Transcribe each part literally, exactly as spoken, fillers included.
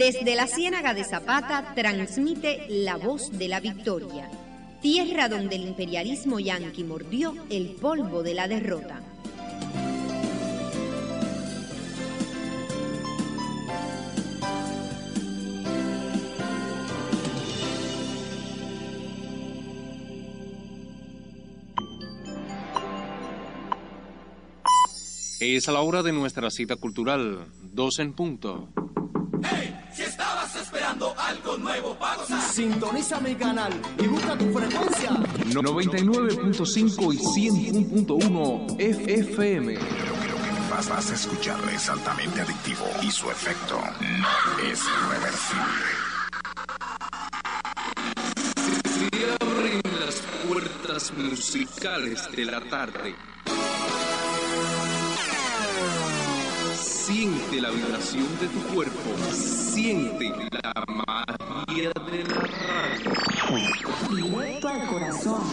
Desde la Ciénaga de Zapata transmite La Voz de la Victoria, tierra donde el imperialismo yanqui mordió el polvo de la derrota. Es a la hora de nuestra cita cultural, dos en punto. ¡Hey! Si estabas esperando algo nuevo para gozar, sintoniza mi canal y busca tu frecuencia. noventa y nueve punto cinco y cien punto uno F M. Vas, vas a escuchar, es altamente adictivo y su efecto no es reversible. Se abren las puertas musicales de la tarde. Siente la vibración de tu cuerpo, siente la magia de la radio. Directo al corazón.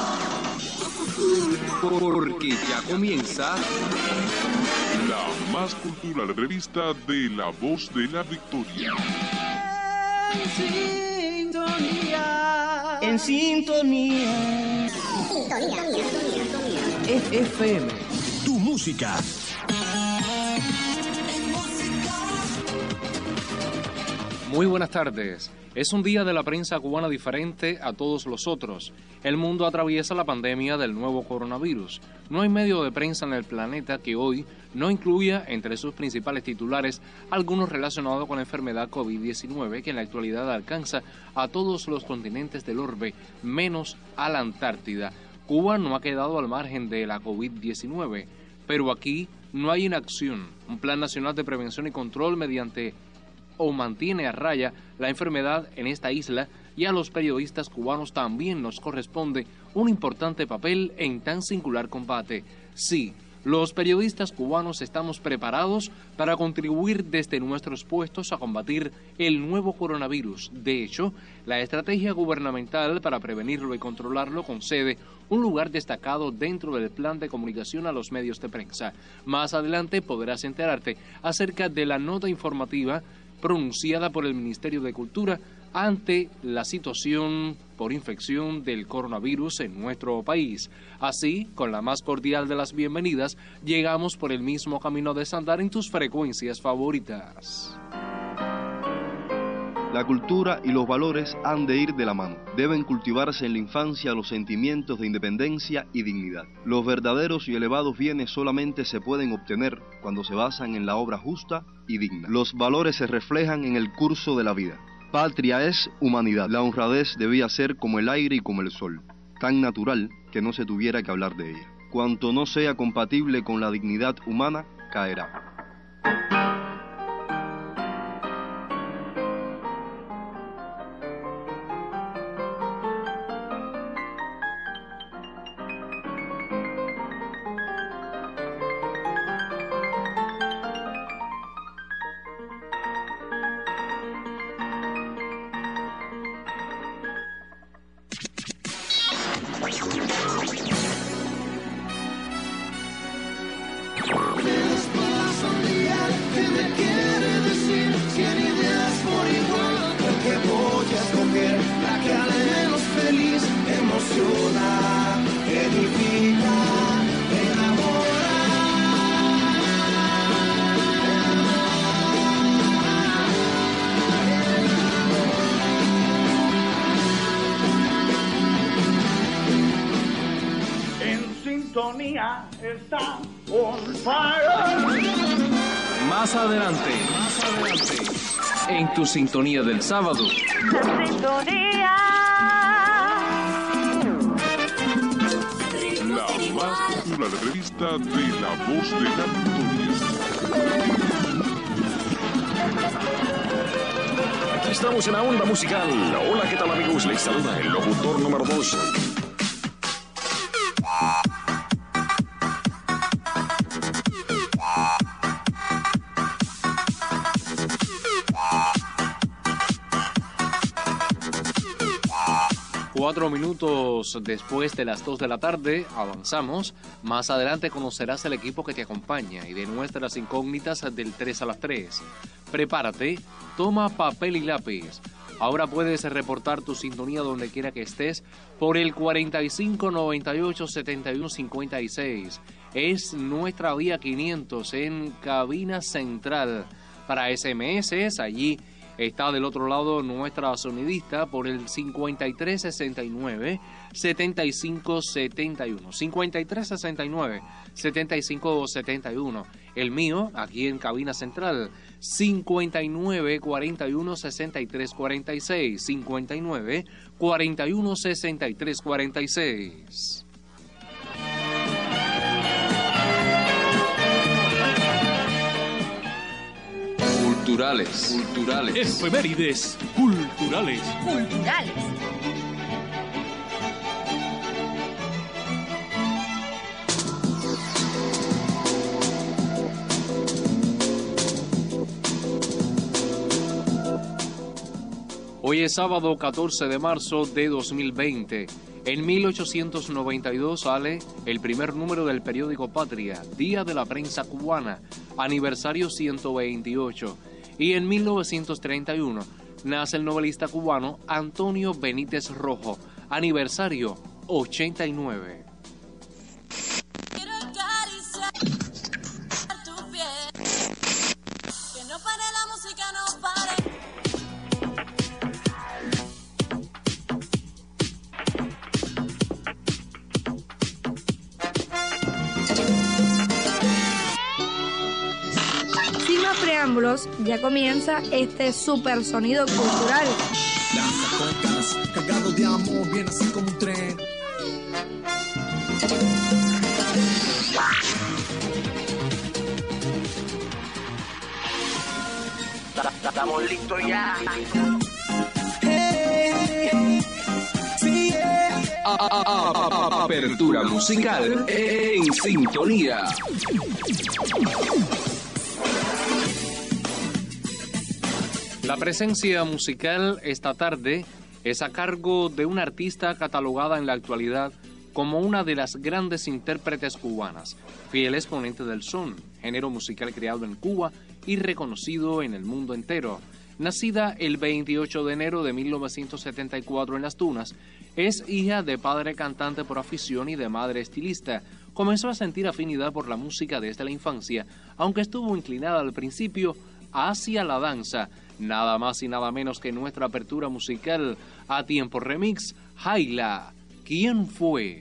Porque ya comienza la más cultural revista de La Voz de la Victoria. En sintonía. En sintonía. Sintonía, sintonía, sintonía. F M. Tu música. Muy buenas tardes. Es un día de la prensa cubana diferente a todos los otros. El mundo atraviesa la pandemia del nuevo coronavirus. No hay medio de prensa en el planeta que hoy no incluya entre sus principales titulares algunos relacionados con la enfermedad COVID diecinueve, que en la actualidad alcanza a todos los continentes del orbe, menos a la Antártida. Cuba no ha quedado al margen de la COVID diecinueve, pero aquí no hay inacción. Un plan nacional de prevención y control mediante o mantiene a raya la enfermedad en esta isla, y a los periodistas cubanos también nos corresponde un importante papel en tan singular combate. Sí, los periodistas cubanos estamos preparados para contribuir desde nuestros puestos a combatir el nuevo coronavirus. De hecho, la estrategia gubernamental para prevenirlo y controlarlo concede un lugar destacado dentro del plan de comunicación a los medios de prensa. Más adelante podrás enterarte acerca de la nota informativa pronunciada por el Ministerio de Cultura ante la situación por infección del coronavirus en nuestro país. Así, con la más cordial de las bienvenidas, llegamos por el mismo camino de andar en tus frecuencias favoritas. La cultura y los valores han de ir de la mano. Deben cultivarse en la infancia los sentimientos de independencia y dignidad. Los verdaderos y elevados bienes solamente se pueden obtener cuando se basan en la obra justa y digna. Los valores se reflejan en el curso de la vida. Patria es humanidad. La honradez debía ser como el aire y como el sol, tan natural que no se tuviera que hablar de ella. Cuanto no sea compatible con la dignidad humana, caerá. Está on fire. Más adelante, más adelante, en tu sintonía del sábado. La sintonía. La más cultural revista de La Voz de la Victoria. Aquí estamos en la onda musical. Hola, ¿qué tal, amigos? Les saluda el locutor número dos. Cuatro minutos después de las dos de la tarde, avanzamos. Más adelante conocerás el equipo que te acompaña y de nuestras incógnitas del tres a las tres. Prepárate, toma papel y lápiz. Ahora puedes reportar tu sintonía donde quiera que estés por el cuarenta y cinco noventa y ocho setenta y uno cincuenta y seis. Es nuestra vía quinientos en cabina central. Para S M S, allí está del otro lado nuestra sonidista por el cincuenta y tres sesenta y nueve setenta y cinco setenta y uno. cincuenta y tres sesenta y nueve setenta y cinco setenta y uno. El mío, aquí en cabina central, cincuenta y nueve cuarenta y uno sesenta y tres cuarenta y seis. cincuenta y nueve cuarenta y uno sesenta y tres cuarenta y seis. Culturales, culturales. Efemérides culturales. Culturales. Hoy es sábado catorce de marzo de dos mil veinte. En mil ochocientos noventa y dos sale el primer número del periódico Patria, Día de la Prensa Cubana, aniversario ciento veintiocho. Y en mil novecientos treinta y uno nace el novelista cubano Antonio Benítez Rojo, aniversario ochenta y nueve. Quiero acariciar tu piel, que no pare la música, no pare. Sin más preámbulos, ya comienza este super sonido cultural. Danza cocas, cargado de amor, viene así como un tren. Estamos listos ya. Hey, sí, yeah. A- a- a- Apertura musical en sintonía. La presencia musical esta tarde es a cargo de una artista catalogada en la actualidad como una de las grandes intérpretes cubanas, fiel exponente del son, género musical creado en Cuba y reconocido en el mundo entero. Nacida el veintiocho de enero de mil novecientos setenta y cuatro en Las Tunas, es hija de padre cantante por afición y de madre estilista. Comenzó a sentir afinidad por la música desde la infancia, aunque estuvo inclinada al principio hacia la danza. Nada más y nada menos que nuestra apertura musical a tiempo remix, Jaila, ¿quién fue?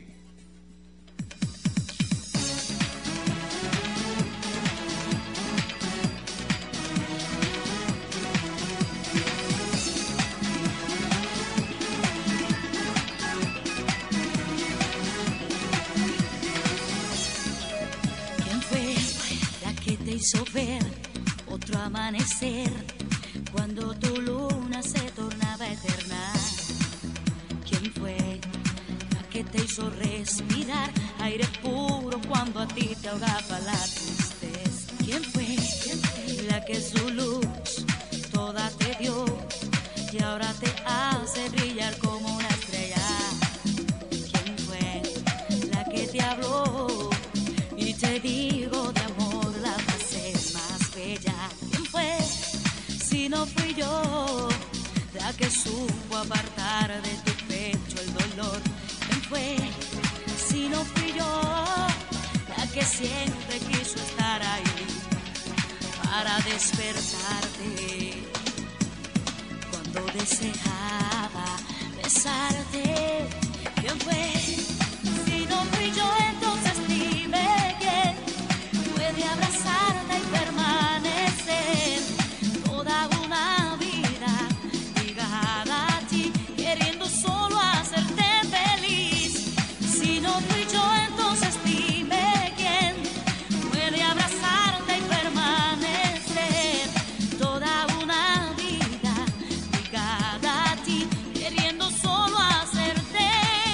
¿Quién fue la que te hizo ver otro amanecer cuando tu luna se tornaba eterna? ¿Quién fue la que te hizo respirar aire puro cuando a ti te ahogaba la tristeza? ¿Quién fue, ¿Quién fue la que su luz toda te dio y ahora te hace brillar como una estrella? ¿Quién fue la que te habló y te dijo de amor la frase más bella? ¿Quién fue? Si no fui yo la que supo apartar de tu pecho el dolor. ¿Quién fue? Si no fui yo la que siempre quiso estar ahí para despertarte cuando deseaba besarte. ¿Quién fue? Si no fui yo, entonces dime quién puede abrazarte y permanecer toda una vida ligada a ti, queriendo solo hacerte feliz. Si no fui yo, entonces dime quién puede abrazarte y permanecer toda una vida ligada a ti, queriendo solo hacerte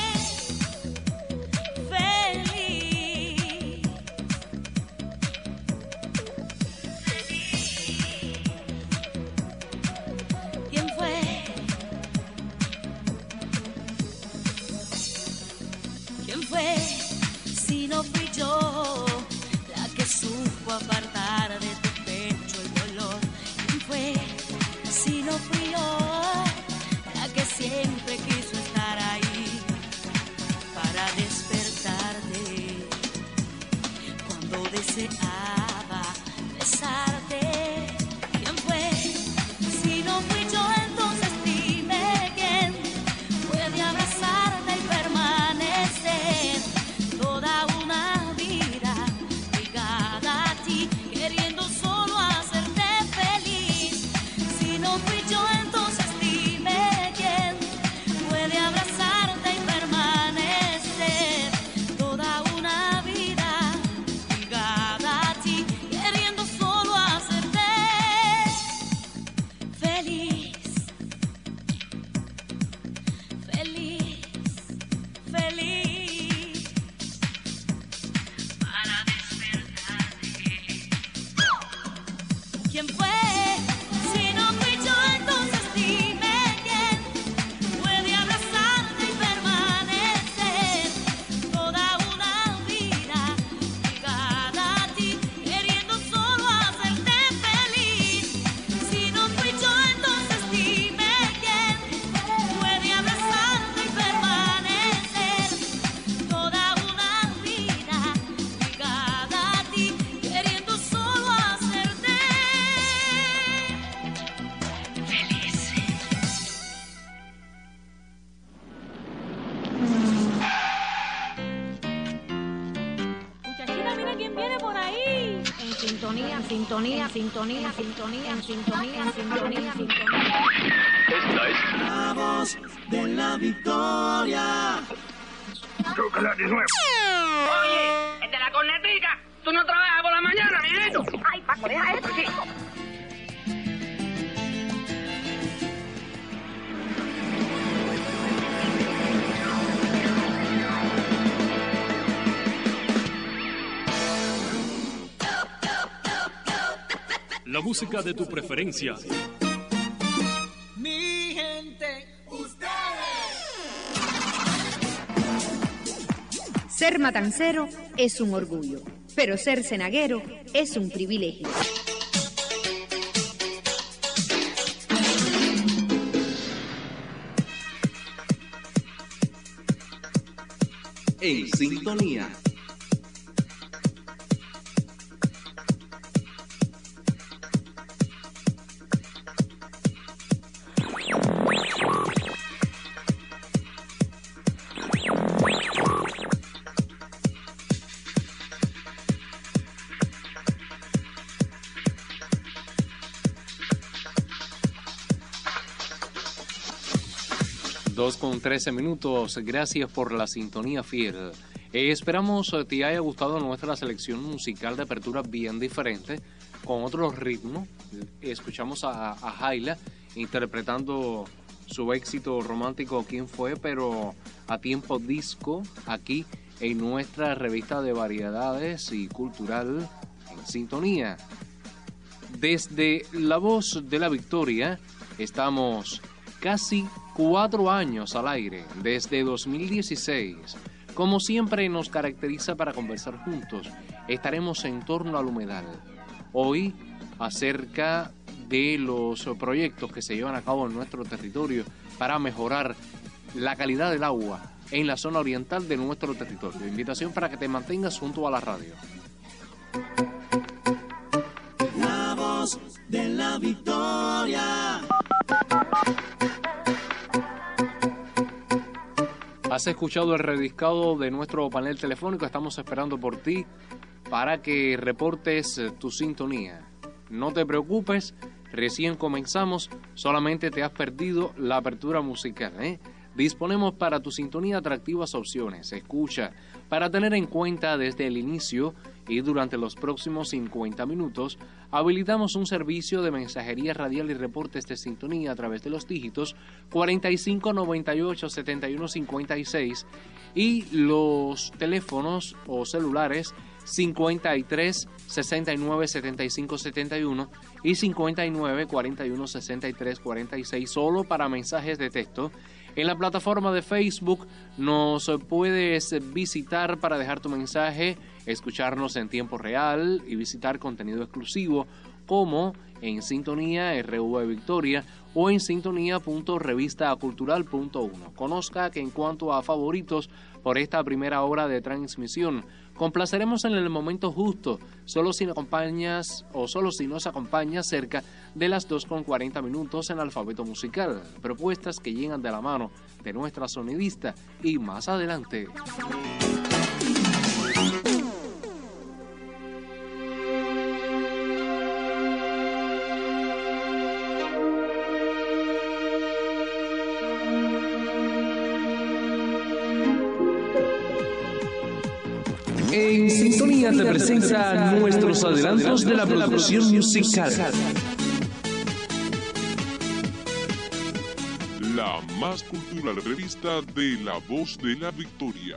feliz. ¿Quién fue? ¿Quién fue? Si no fui yo la que supo apartar de tu pecho el dolor. ¿Quién fue si no fui yo la que siempre quiso estar ahí para despertarte cuando deseaba besarte? ¿Quién fue? Si no fui yo, entonces dime quién puede abrazarte y permanecer toda una vida ligada a ti, queriendo solo hacerte feliz. Si no fui yo, entonces dime quién puede abrazarte y permanecer toda una vida ligada a ti, queriendo solo hacerte feliz, feliz, feliz, para despertarte. ¿Quién fue? Si no fui yo, entonces dime quién puede abrazarte y permanecer toda una vida ligada a ti, queriendo solo hacerte feliz. Si no fui yo, entonces dime quién puede abrazarte y permanecer toda una vida ligada a ti, queriendo solo hacerte feliz. Muchachita, mira quién viene por ahí. En sintonía, sintonía, sintonía, sintonía, sintonía, sintonía, sintonía. Esta es La voz de la victoria. Tócala de nuevo. Oye, el de la cornetica, tú no trabajas por la mañana, mijito. Ay, Paco, deja eso, chico. La música de tu preferencia. Mi gente, Ser matancero es un orgullo, pero ser cenaguero es un privilegio. En sintonía. dos con trece minutos, gracias por la sintonía fiel. Eh, esperamos eh, te haya gustado nuestra selección musical de apertura bien diferente, con otros ritmos. Escuchamos a, a Jaila interpretando su éxito romántico ¿Quién fue?, pero a tiempo disco, aquí en nuestra revista de variedades y cultural en sintonía. Desde La Voz de la Victoria estamos casi cuatro años al aire, desde dos mil dieciséis. Como siempre nos caracteriza para conversar juntos, estaremos en torno al humedal. Hoy, acerca de los proyectos que se llevan a cabo en nuestro territorio para mejorar la calidad del agua en la zona oriental de nuestro territorio. Invitación para que te mantengas junto a la radio. la voz de la victoria. Has escuchado el rediscado de nuestro panel telefónico. Estamos esperando por ti para que reportes tu sintonía. No te preocupes, recién comenzamos, solamente te has perdido la apertura musical, ¿eh? Disponemos para tu sintonía atractivas opciones. Escucha, para tener en cuenta desde el inicio y durante los próximos cincuenta minutos, habilitamos un servicio de mensajería radial y reportes de sintonía a través de los dígitos cuarenta y cinco, noventa y ocho, setenta y uno, cincuenta y seis y los teléfonos o celulares cincuenta y tres, sesenta y nueve, setenta y cinco, setenta y uno y cincuenta y nueve, cuarenta y uno, sesenta y tres, cuarenta y seis, solo para mensajes de texto. En la plataforma de Facebook nos puedes visitar para dejar tu mensaje, escucharnos en tiempo real y visitar contenido exclusivo como en Sintonía R V Victoria o en sintonía punto revista cultural punto uno. Conozca que en cuanto a favoritos por esta primera hora de transmisión, complaceremos en el momento justo, solo si acompañas o solo si nos acompañas cerca de las dos con cuarenta minutos en Alfabeto Musical, propuestas que llegan de la mano de nuestra sonidista y más adelante. En Sintonía te presenta nuestros adelantos de la producción musical. La más cultural revista de La Voz de la Victoria.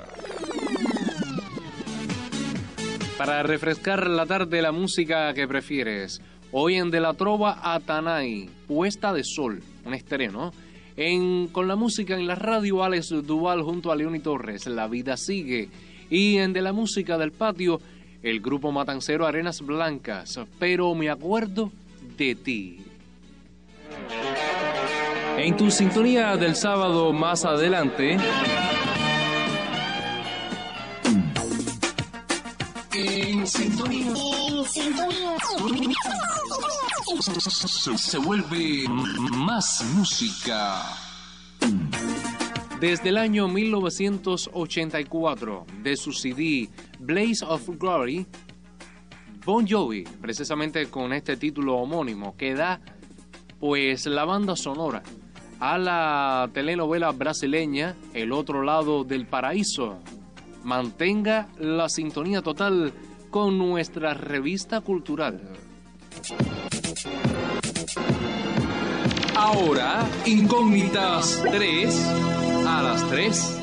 Para refrescar la tarde, la música que prefieres. Hoy en De la Trova a Tanay, Puesta de Sol, un estreno. En Con la música en la radio, Alex Duval junto a Leoni Torres, La Vida Sigue. Y en De la Música del Patio, el grupo matancero Arenas Blancas, Pero me acuerdo de ti. En tu sintonía del sábado más adelante, En sintonía. En sintonía. se, se vuelve más música. Desde el año mil novecientos ochenta y cuatro, de su C D Blaze of Glory, Bon Jovi, precisamente con este título homónimo, que da pues la banda sonora a la telenovela brasileña El Otro Lado del Paraíso. Mantenga la sintonía total con nuestra revista cultural. Ahora, Incógnitas tres a las tres.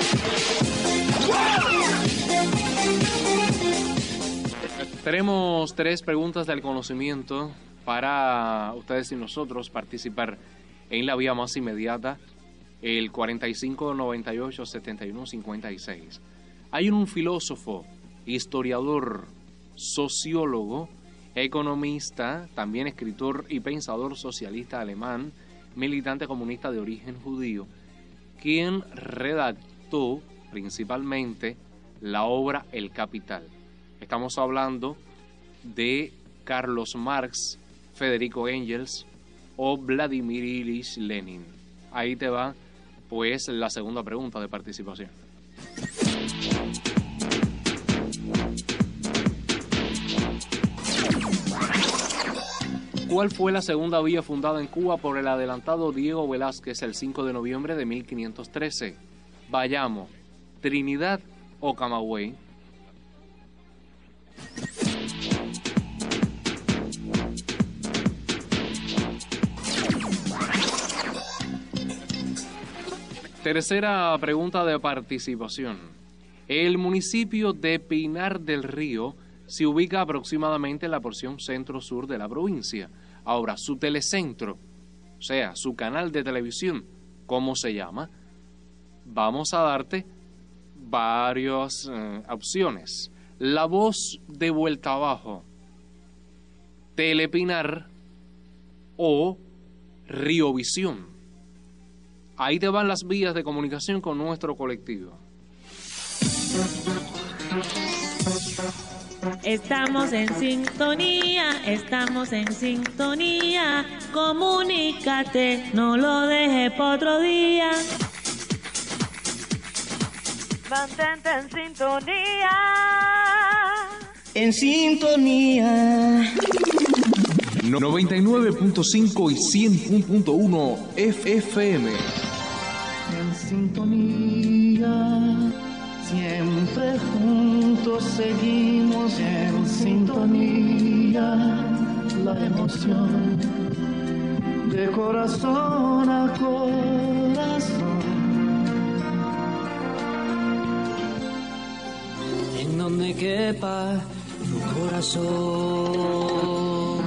Tenemos tres preguntas del conocimiento para ustedes y nosotros participar en la vía más inmediata, el cuarenta y cinco noventa y ocho setenta y uno cincuenta y seis. Hay un filósofo, historiador, sociólogo, economista, también escritor y pensador socialista alemán, militante comunista de origen judío, quien redactó principalmente la obra El Capital. Estamos hablando de Carlos Marx, Federico Engels o Vladimir Ilich Lenin. Ahí te va, pues, la segunda pregunta de participación. ¿Cuál fue la segunda vía fundada en Cuba por el adelantado Diego Velázquez el cinco de noviembre de mil quinientos trece? Bayamo, Trinidad o Camagüey. Tercera pregunta de participación. El municipio de Pinar del Río se ubica aproximadamente en la porción centro-sur de la provincia. Ahora, su telecentro, o sea, su canal de televisión, ¿cómo se llama? Vamos a darte varias eh, opciones. La Voz de Vuelta Abajo, Telepinar o Riovisión. Ahí te van las vías de comunicación con nuestro colectivo. Estamos en sintonía, estamos en sintonía. Comunícate, no lo dejes para otro día. Mantente en sintonía. En sintonía. noventa y nueve punto cinco y cien punto uno F M. En sintonía. Siempre juntos seguimos en sintonía, la emoción de corazón a corazón. En donde quepa tu corazón.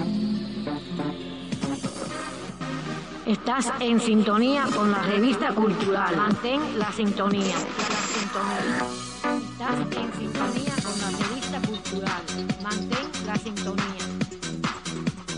Estás en sintonía con la revista cultural. Mantén la sintonía. Estás en sintonía con la revista cultural. Mantén la sintonía.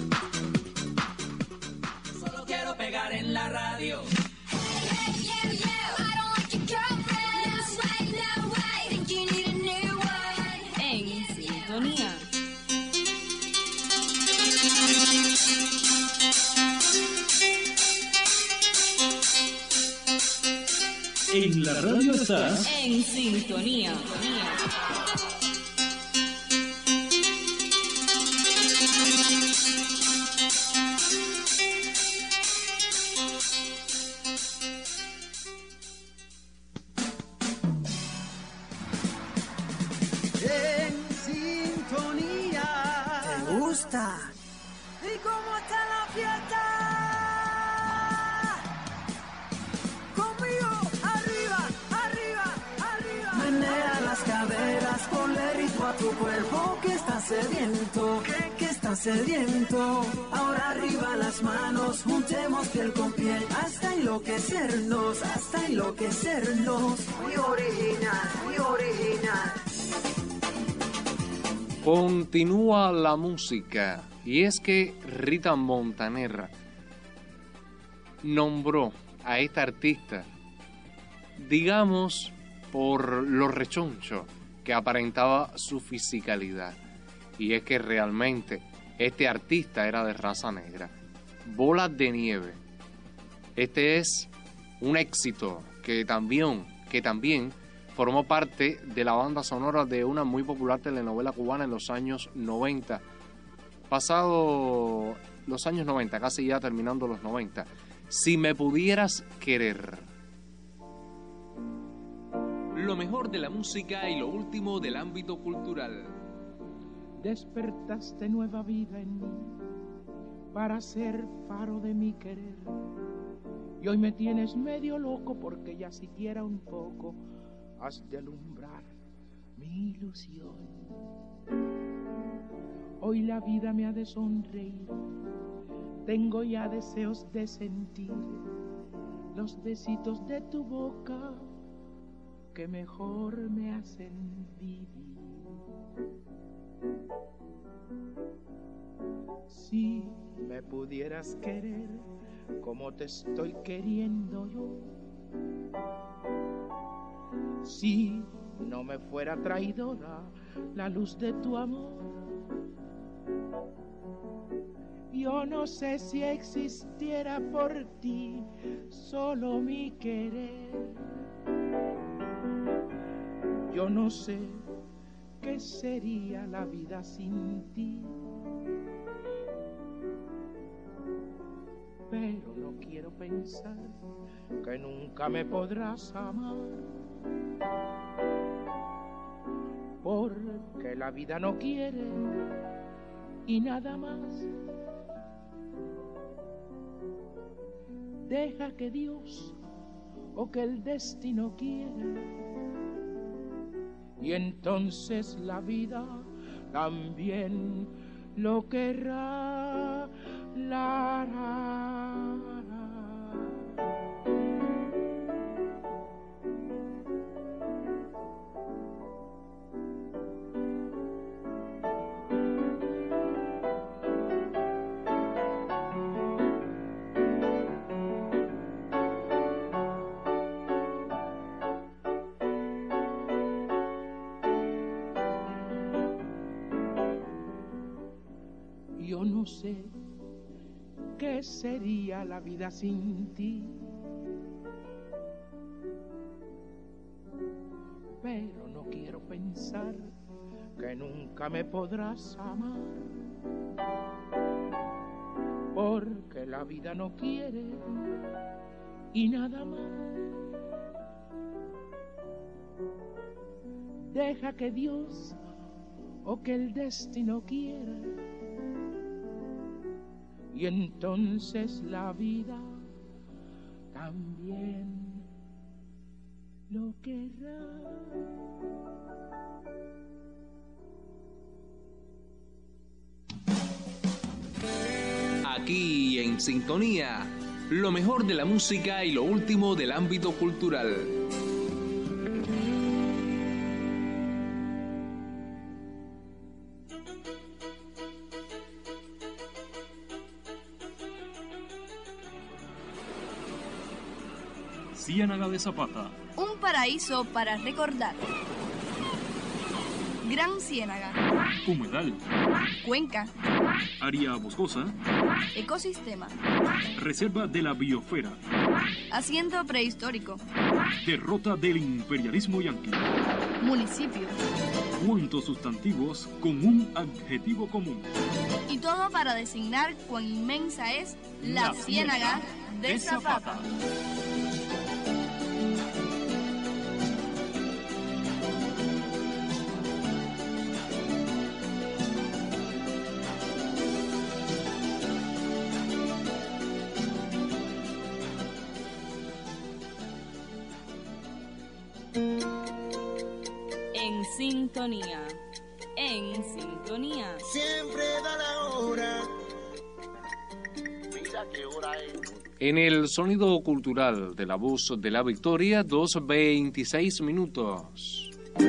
estás en sintonía. En sintonía. ¿Te gusta? ¿Y cómo está la fiesta? Conmigo, arriba, arriba, arriba. Menea las caderas, ponle ritmo a tu cuerpo que está sediento, que, que está sediento. Ahora arriba las manos, juntemos piel con piel, hasta enloquecernos, hasta enloquecernos. Muy original, muy original. Continúa la música, y es que Rita Montaner nombró a esta artista, digamos, por lo rechoncho que aparentaba su fisicalidad. Y es que realmente este artista era de raza negra. Bolas de Nieve. Este es un éxito que también, que también formó parte de la banda sonora de una muy popular telenovela cubana en los años noventa. Pasado los años noventa, casi ya terminando los noventa. Si me pudieras querer. Lo mejor de la música y lo último del ámbito cultural. Despertaste nueva vida en mí para ser faro de mi querer. Y hoy me tienes medio loco porque ya siquiera un poco has de alumbrar mi ilusión. Hoy la vida me ha de sonreír, tengo ya deseos de sentir los besitos de tu boca que mejor me hacen vivir. Si me pudieras querer como te estoy queriendo yo, si no me fuera traidora la luz de tu amor, yo no sé si existiera por ti solo mi querer. Yo no sé qué sería la vida sin ti, pero no quiero pensar que nunca me podrás amar, porque la vida no quiere y nada más. Deja que Dios o que el destino quiera, y entonces la vida también lo querrá. La, la, la. Yo no sé qué sería la vida sin ti, pero no quiero pensar que nunca me podrás amar, porque la vida no quiere y nada más. Deja que Dios o que el destino quiera, y entonces la vida también lo querrá. Aquí en Sintonía, lo mejor de la música y lo último del ámbito cultural. Ciénaga de Zapata. Un paraíso para recordar. Gran Ciénaga, Humedal, Cuenca, Área boscosa, Ecosistema, Reserva de la Biosfera, Asiento prehistórico, Derrota del imperialismo yanqui, Municipio. ¿Cuántos sustantivos con un adjetivo común? Y todo para designar cuán inmensa es la, la Ciénaga de, de Zapata. Zapata. En sintonía, en sintonía. Siempre da la hora. Mira qué hora es. En el sonido cultural de la voz de la Victoria, dos veintiséis minutos.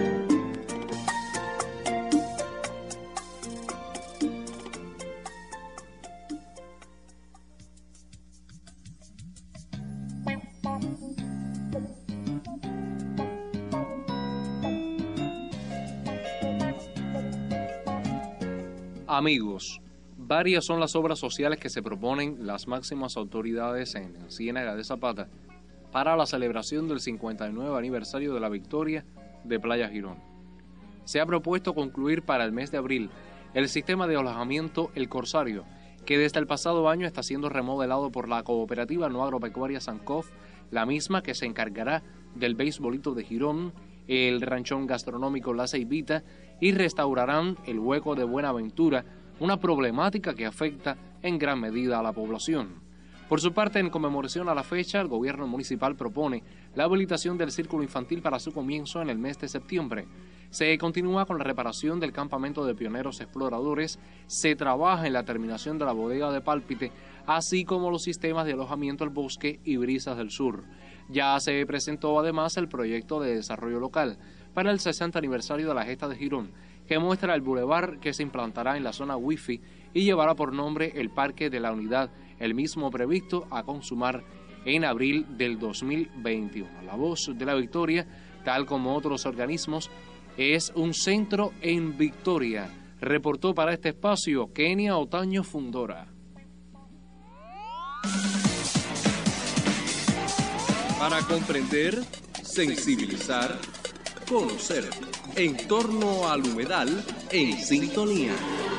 Amigos, varias son las obras sociales que se proponen las máximas autoridades en Ciénaga de Zapata para la celebración del cincuenta y nueve aniversario de la victoria de Playa Girón. Se ha propuesto concluir para el mes de abril el sistema de alojamiento El Corsario, que desde el pasado año está siendo remodelado por la cooperativa no agropecuaria Sancof, la misma que se encargará del beisbolito de Girón, el ranchón gastronómico La Ceibita y restaurarán el hueco de Buenaventura, una problemática que afecta en gran medida a la población. Por su parte, en conmemoración a la fecha, el gobierno municipal propone la habilitación del círculo infantil para su comienzo en el mes de septiembre. Se continúa con la reparación del campamento de pioneros exploradores, se trabaja en la terminación de la bodega de Pálpite, así como los sistemas de alojamiento al bosque y brisas del sur. Ya se presentó además el proyecto de desarrollo local para el sesenta aniversario de la gesta de Girón, que muestra el bulevar que se implantará en la zona wifi y llevará por nombre el Parque de la Unidad, el mismo previsto a consumar en abril del dos mil veintiuno. La Voz de la Victoria, tal como otros organismos, es un centro en Victoria. Reportó para este espacio Kenia Otaño Fundora. Para comprender, sensibilizar, conocer. En torno al humedal, en sintonía.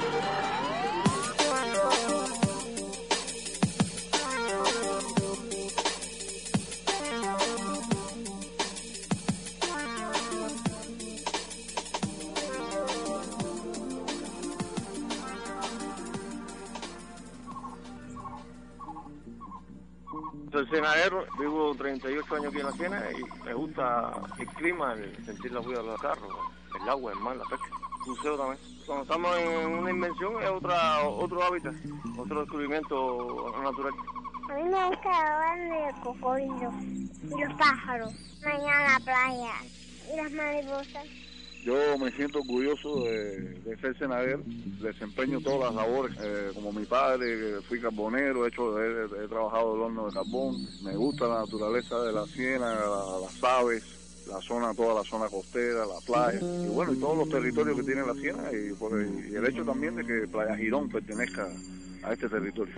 Soy cenadero, vivo treinta y ocho años aquí en la Ciénaga y me gusta el clima, el sentir la vida de los carros, el agua, el mar, la pesca, el buceo también. Cuando estamos en una invención es otra, otro hábitat, otro descubrimiento natural. A mí me gusta hablar de cocodrilos y los pájaros, mañana la playa y las mariposas. Yo me siento orgulloso de, de ser cenadero, desempeño todas las labores, eh, como mi padre, fui carbonero, he, hecho, he, he trabajado el horno de carbón, me gusta la naturaleza de la ciénaga, la, las aves, la zona, toda la zona costera, la playa, y bueno, y todos los territorios que tiene la ciénaga, y, por el, y el hecho también de que Playa Girón pertenezca a este territorio.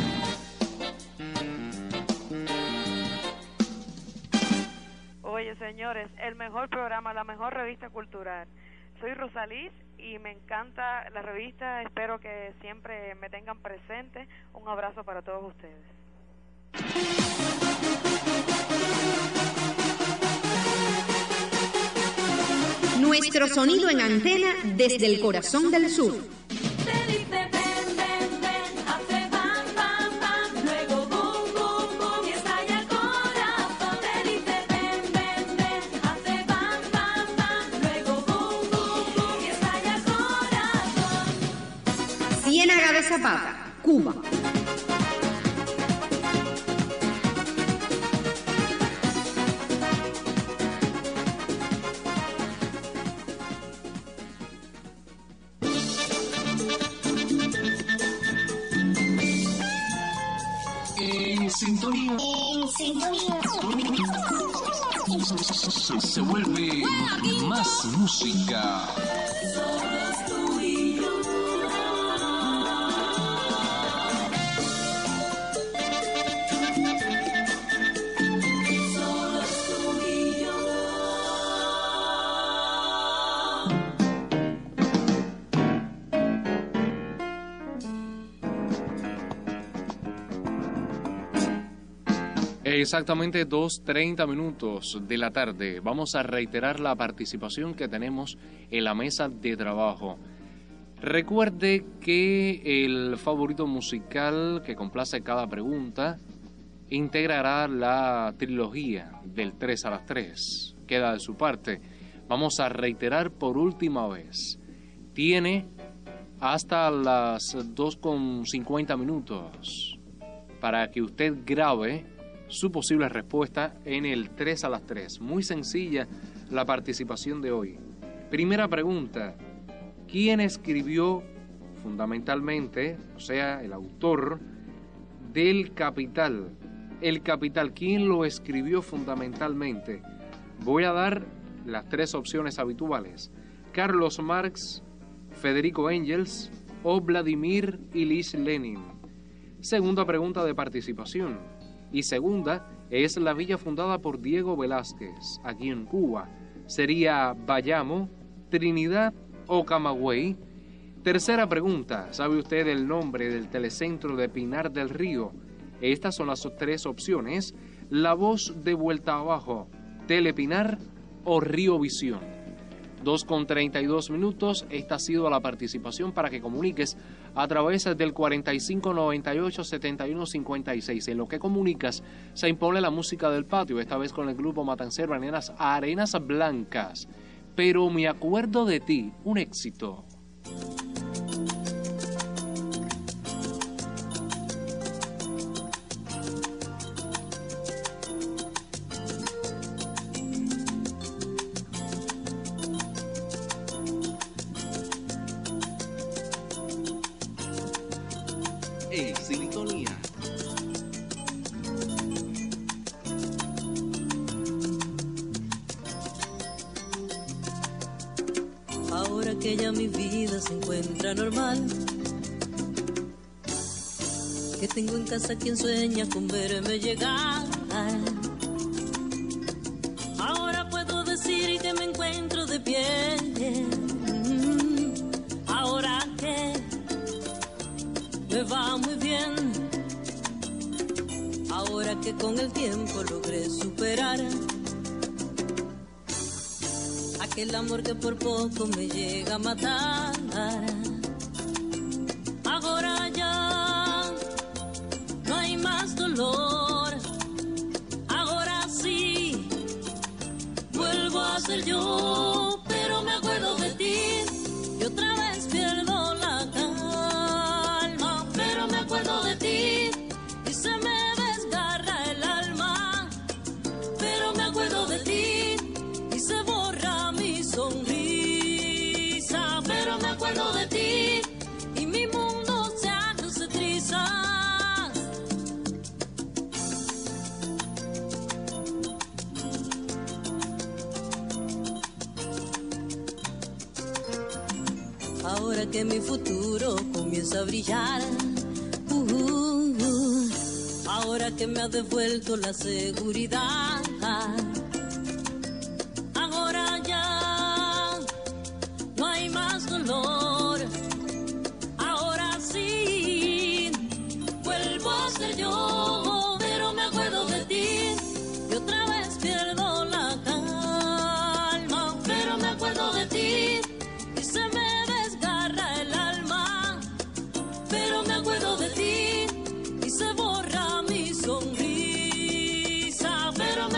Oye, señores, el mejor programa, la mejor revista cultural. Soy Rosalís y me encanta la revista. Espero que siempre me tengan presente. Un abrazo para todos ustedes. Nuestro sonido en antena desde el corazón del sur. Ciénaga de Zapata, Cuba. En sintonía. En sintonía. Se, se vuelve más música. solos tú y yo. Exactamente dos treinta minutos de la tarde. Vamos a reiterar la participación que tenemos en la mesa de trabajo. Recuerde que el favorito musical que complace cada pregunta integrará la trilogía del tres a las tres. Queda de su parte. Vamos a reiterar por última vez. Tiene hasta las dos con cincuenta minutos para que usted grabe su posible respuesta en el tres a las tres. Muy sencilla la participación de hoy. Primera pregunta: ¿quién escribió fundamentalmente, o sea, el autor del Capital? El Capital, ¿quién lo escribió fundamentalmente? Voy a dar las tres opciones habituales: Carlos Marx, Federico Engels o Vladimir Ilich Lenin. Segunda pregunta de participación. Y segunda es la villa fundada por Diego Velázquez, aquí en Cuba. ¿Sería Bayamo, Trinidad o Camagüey? Tercera pregunta: ¿sabe usted el nombre del telecentro de Pinar del Río? Estas son las tres opciones: La Voz de Vuelta Abajo, Telepinar o Río Visión. dos con treinta y dos minutos. Esta ha sido la participación para que comuniques a través del cuarenta y cinco noventa y ocho setenta y uno cincuenta y seis. En lo que comunicas se impone la música del patio, esta vez con el grupo matancero Arenas, Arenas Blancas. Pero me acuerdo de ti, un éxito. Ahora que ya mi vida se encuentra normal, que tengo en casa quien sueña con verme llegar, ahora puedo decir que me encuentro de pie. Ahora que me va muy bien, ahora que con el tiempo logré superar aquel amor que por poco me llega a matar. Ahora ya no hay más dolor, ahora sí vuelvo a ser yo, pero me acuerdo de ti y otra vez pierdo la calma, pero me acuerdo de ti y se me desgarra el alma, pero me acuerdo de ti y se borra mi sonrisa, pero me acuerdo de ti y mi mundo se hace se triza. Ahora que mi futuro comienza a brillar, uh, uh, uh, ahora que me ha devuelto la seguridad, ahora ya no hay más dolor, ahora sí vuelvo a ser yo, pero me acuerdo de ti y otra vez pierdo la calma, pero me acuerdo de ti y se me desgarra el alma, pero me acuerdo de ti y se borra mi sonrisa, pero me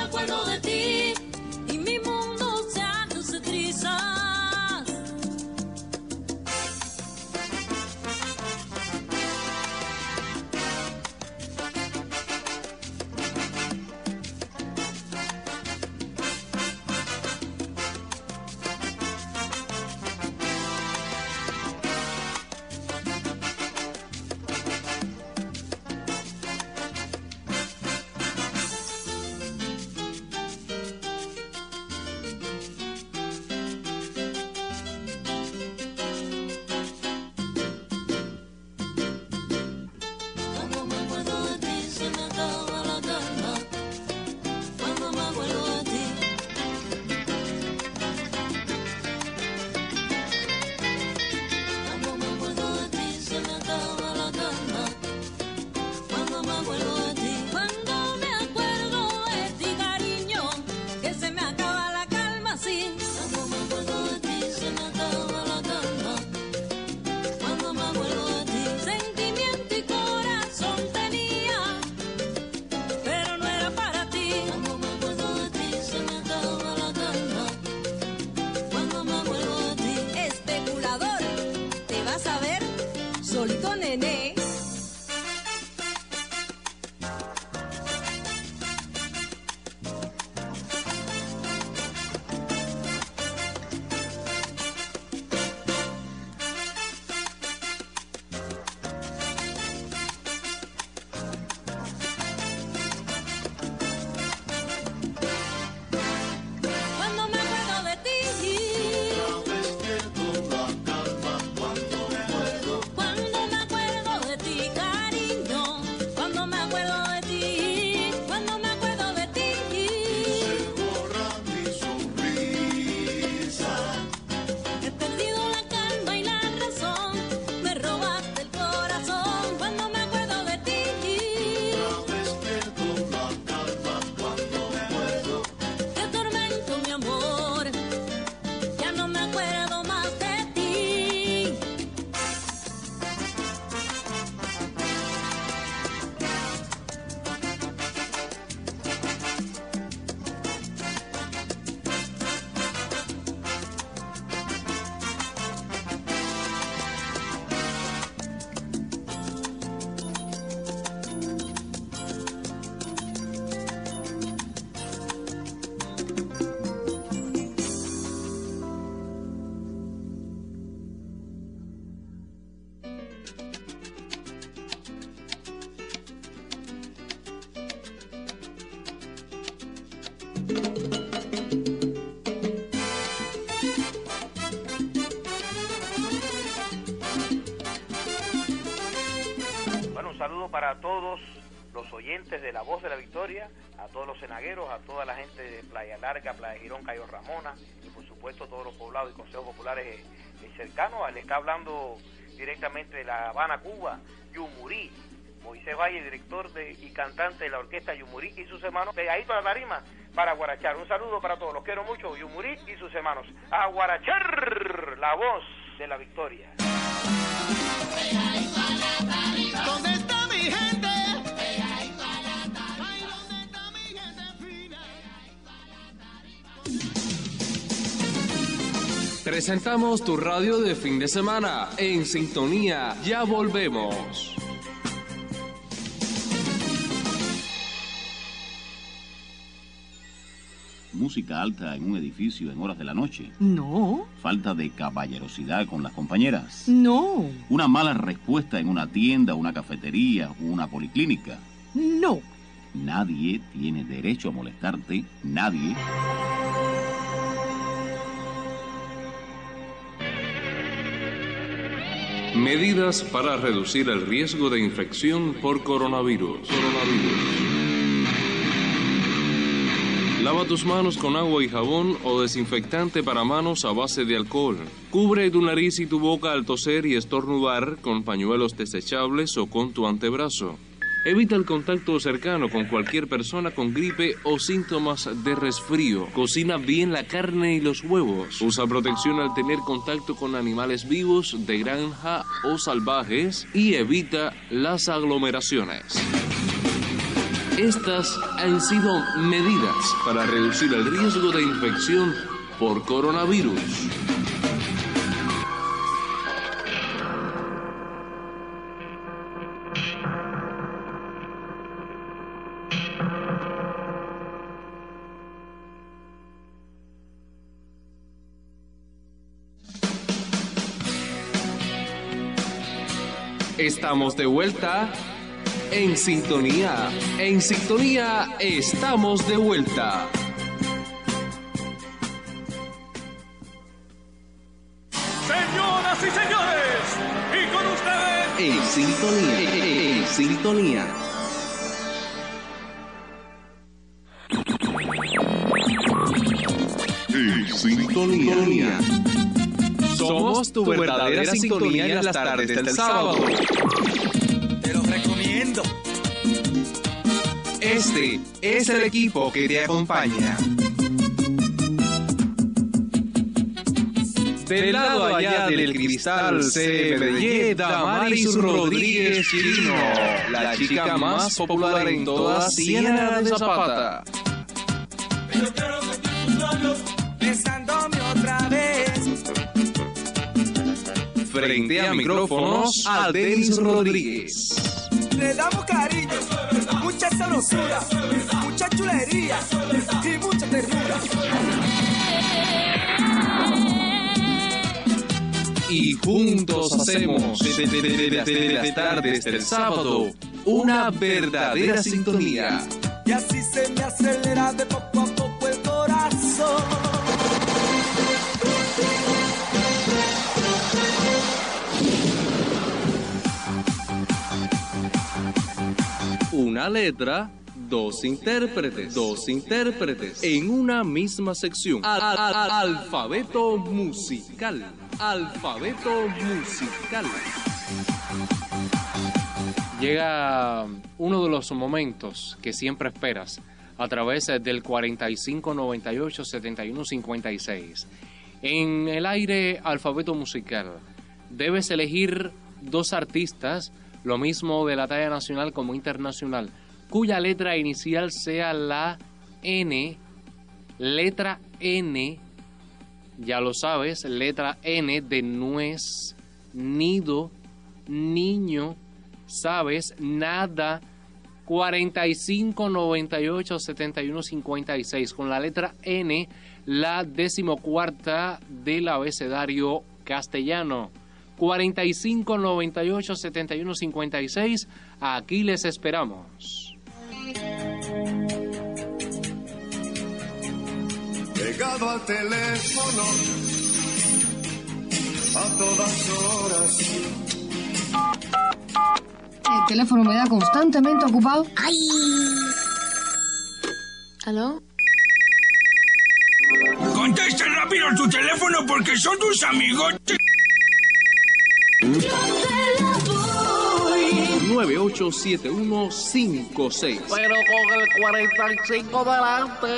saludo para todos los oyentes de La Voz de la Victoria, a todos los cenagueros, a toda la gente de Playa Larga, Playa Girón, Cayo Ramona, y por supuesto todos los poblados y consejos populares eh, eh, cercanos. Le está hablando directamente de La Habana, Cuba, Yumurí, Moisés Valle, director de, y cantante de la orquesta Yumurí y sus hermanos, pegadito a la tarima para guarachar. Un saludo para todos, los quiero mucho, Yumurí y sus hermanos. A guarachar, La Voz de la Victoria. ¿Dónde está mi gente? Presentamos tu radio de fin de semana. En sintonía, ya volvemos. Música alta en un edificio en horas de la noche. No. Falta de caballerosidad con las compañeras. No. Una mala respuesta en una tienda, una cafetería o una policlínica. No. Nadie tiene derecho a molestarte. Nadie. Medidas para reducir el riesgo de infección por coronavirus. Coronavirus. Lava tus manos con agua y jabón o desinfectante para manos a base de alcohol. Cubre tu nariz y tu boca al toser y estornudar con pañuelos desechables o con tu antebrazo. Evita el contacto cercano con cualquier persona con gripe o síntomas de resfrío. Cocina bien la carne y los huevos. Usa protección al tener contacto con animales vivos, de granja o salvajes. Y evita las aglomeraciones. Estas han sido medidas para reducir el riesgo de infección por coronavirus. Estamos de vuelta en sintonía. En sintonía estamos de vuelta. Señoras y señores, y con ustedes en sintonía. En sintonía. En sintonía. Somos tu verdadera sintonía en las tardes del sábado. Te lo recomiendo. Este es el equipo que te acompaña. Del lado allá del cristal se ve Damaris Rodríguez Chirino, la chica más popular en toda Ciénaga de Zapata. Pero quiero sentir tus labios besándome otra vez. Frente a micrófonos, a Denis Rodríguez. Le damos cariño, mucha sabrosura, mucha chulería y mucha ternura. Y juntos hacemos desde las tardes del sábado una verdadera sintonía. Y así se me acelera de poco a poco el corazón. Una letra, dos intérpretes, dos intérpretes en una misma sección. Al, al, al, alfabeto musical, alfabeto musical. Llega uno de los momentos que siempre esperas a través del cuarenta y cinco noventa y ocho setenta y uno cincuenta y seis. En el aire alfabeto musical debes elegir dos artistas, lo mismo de la talla nacional como internacional, cuya letra inicial sea la N, letra N, ya lo sabes, letra N de nuez, nido, niño, sabes, nada, cuarenta y cinco noventa y ocho setenta y uno cincuenta y seis, con la letra N, la decimocuarta del abecedario castellano. cuarenta y cinco noventa y ocho setenta y uno cincuenta y seis, aquí les esperamos. Pegado al teléfono a todas horas. teléfono me da constantemente ocupado. ¡Ay! ¿Aló? Contesta rápido tu teléfono porque son tus amigos. nueve ocho siete uno cinco seis. Pero con el cuarenta y cinco delante.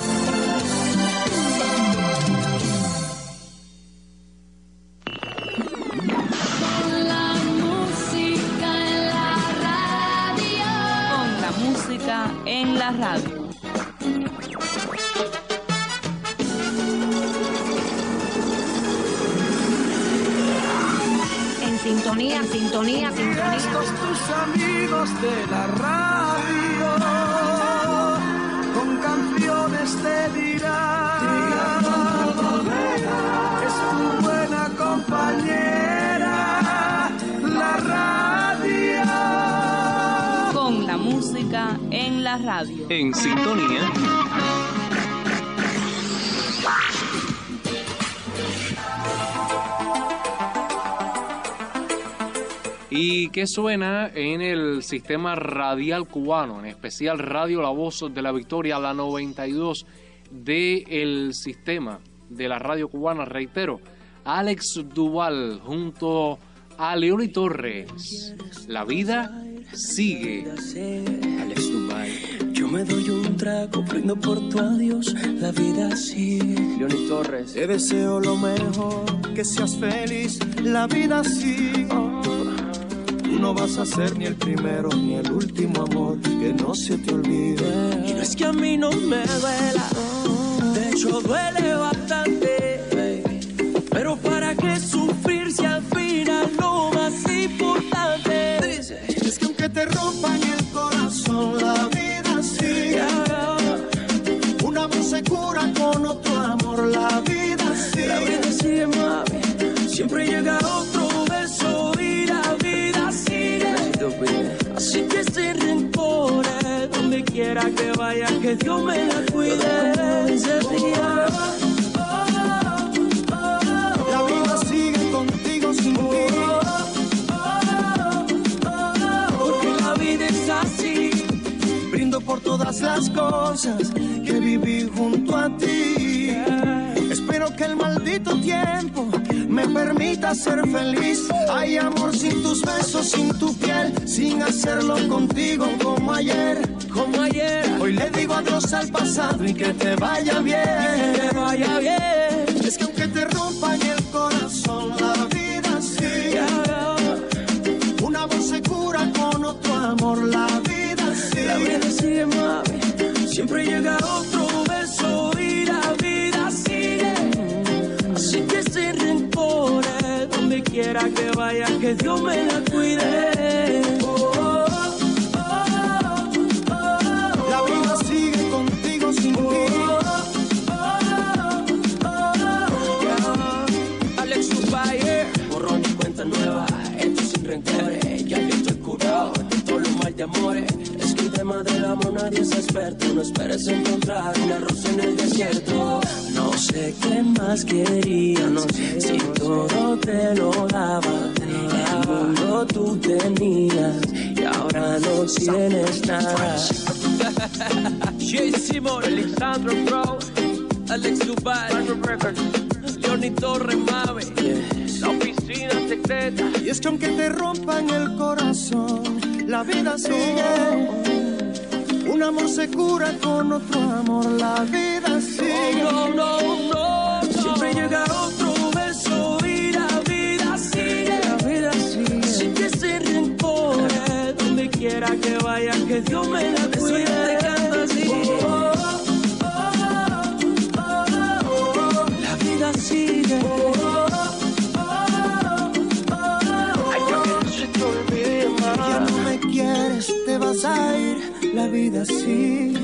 Con la música en la radio. Con la música en la radio. Sintonía, sintonía, sintonía. Estos tus amigos de la radio, con canciones te dirán, es tu buena compañera, la radio. Con la música en la radio. En sintonía. ¿Y qué suena en el sistema radial cubano? En especial Radio La Voz de la Victoria, la noventa y dos del sistema de la radio cubana, reitero, Alex Duval junto a Leoni Torres. La vida sigue. Alex Duval. Yo me doy un trago, brindo por tu adiós, la vida sigue. Leoni Torres. Te deseo lo mejor, que seas feliz, la vida sigue. Tú no vas a ser ni el primero ni el último amor, que no se te olvide. Y no es que a mí no me duela, de hecho duele bastante, pero para qué sufrir si al final lo más importante es que aunque te rompan el corazón, la vida sigue. Un amor se cura con otro amor, la vida sigue. La vida sigue, mami, siempre llega otro beso y la vida sigue. Así que sin rencores, donde quiera que vaya, que Dios me la cuide. Ese día. La vida sigue contigo sin ti. Porque la vida es así. Brindo por todas las cosas que viví junto a ti. Espero que el maldito tiempo me permita ser feliz. Hay amor sin tus besos, sin tu piel, sin hacerlo contigo como ayer. Como ayer. Hoy le digo adiós al pasado y que te vaya bien. Que te vaya bien. Es que aunque te rompan el corazón, la vida sigue. Un amor se cura con otro amor, la vida sigue. La vida sigue, mami, siempre llega otro beso y la vida sigue. Así que sin rencores, donde quiera que vaya, que Dios me la cuide. Oh, oh, oh, oh, oh. La vida sigue contigo sin oh, ti. Oh, oh, oh, oh. Yeah. Alex Duval, borrón y cuenta nueva, esto sin rencores, ya yo estoy curado de todos los mal de amores. Es que el tema del amor nadie es experto, no esperes encontrar una rosa en el desierto. No sé qué más quería, no sé si todo te lo daba. El mundo tú tenías y ahora no tienes nada. Jay Simon, Alexandro Bro, Alex Duval, Leoni Torres, Mave, la oficina secreta. Y es que aunque te rompan el corazón, la vida sigue. Un amor se cura con otro amor, la vida sigue. No, no, no, no. Siempre llega otro beso y la vida sigue. La vida sigue. Así que sin rencores, donde quiera que vaya, que Dios me la cuide. Así. Oh, oh, oh, oh, oh. La vida sigue. Oh, oh, oh, oh. Ay, yo que no se te olvide más. Ya no me quieres, te vas a ir. La vida sigue.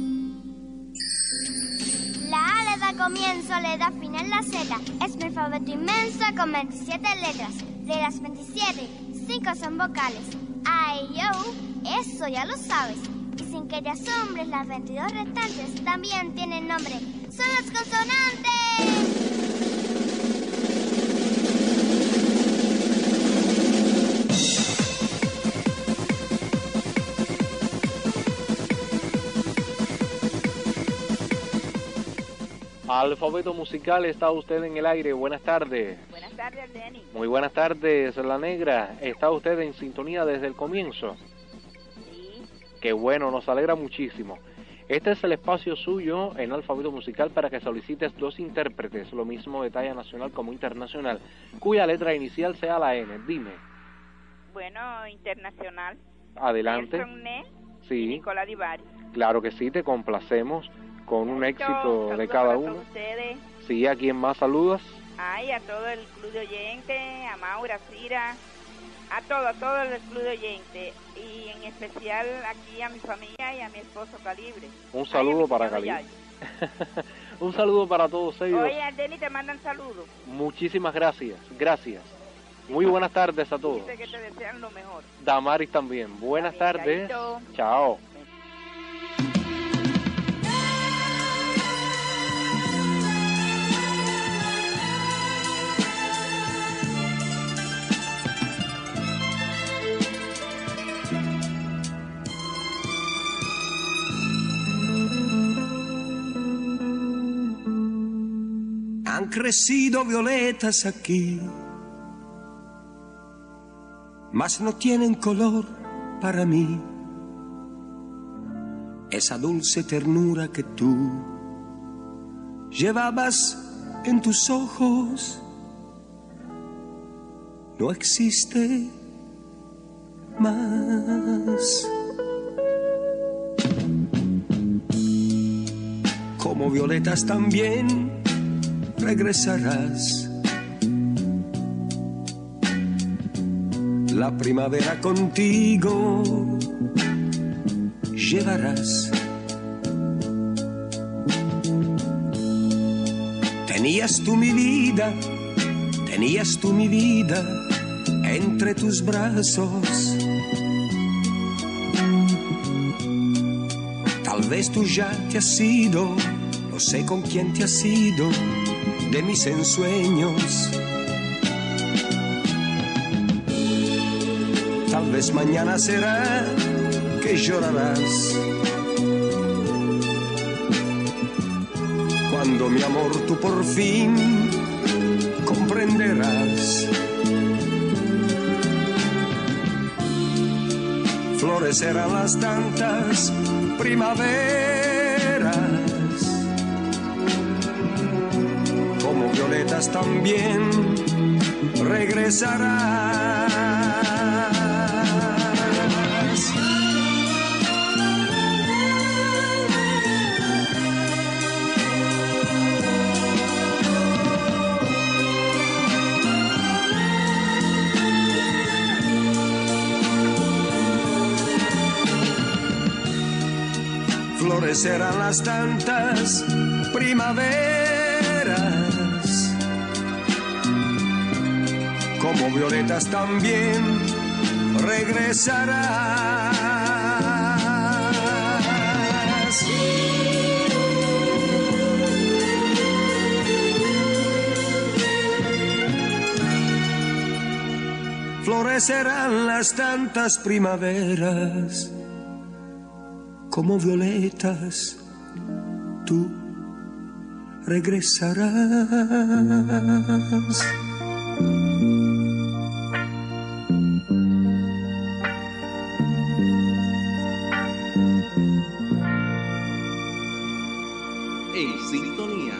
La A le da comienzo, le da final la Z. Es mi alfabeto inmenso con veintisiete letras. De las veintisiete, cinco son vocales. A, E, I, O, eso ya lo sabes. Y sin que te asombres, las veintidós restantes también tienen nombre. ¡Son las consonantes! Alfabeto Musical, está usted en el aire. Buenas tardes. Buenas tardes, Denny. Muy buenas tardes, La Negra. ¿Está usted en sintonía desde el comienzo? Sí. Qué bueno, nos alegra muchísimo. Este es el espacio suyo en Alfabeto Musical para que solicites dos intérpretes, lo mismo de talla nacional como internacional, cuya letra inicial sea la N. Dime. Bueno, internacional. Adelante. Nelson Ned sí. y Nicolás Divari. Claro que sí, te complacemos con un Esto, éxito de cada para uno. todos ustedes. Sí, ¿a quién más saludas? Ay, a todo el club de oyentes, a Maura, a Cira, a todo, a todo el club de oyentes. Y en especial aquí a mi familia y a mi esposo Calibre. Un saludo Ay, para Calibre. Un saludo para todos ellos. Oye, Denny, te mandan saludos. Muchísimas gracias, gracias. Muy buenas tardes a todos. Dice que te desean lo mejor. Damaris también. Buenas Bien, tardes. chaito. Chao. Han crecido violetas aquí, mas no tienen color para mí. Esa dulce ternura que tú llevabas en tus ojos no existe más. Como violetas también regresarás. La primavera contigo llevarás. Tenías tú mi vida, tenías tú mi vida entre tus brazos. Tal vez tú ya te has ido, no sé con quién te has ido de mis ensueños. Tal vez mañana será que llorarás cuando mi amor tú por fin comprenderás. Florecerán las tantas primaveras, como violetas también regresarás. Florecerán las tantas primaveras, como violetas también regresarás. Florecerán las tantas primaveras, como violetas, tú regresarás. En sintonía.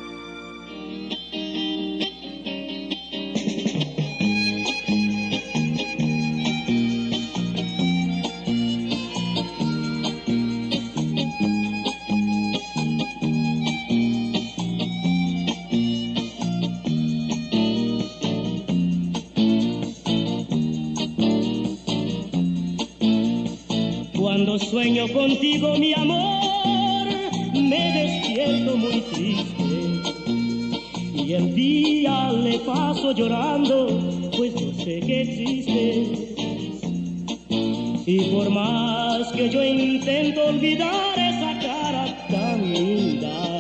Cuando sueño contigo, mi amor, me despierto muy triste y el día le paso llorando, pues yo sé que existes. Y por más que yo intento olvidar esa cara tan linda,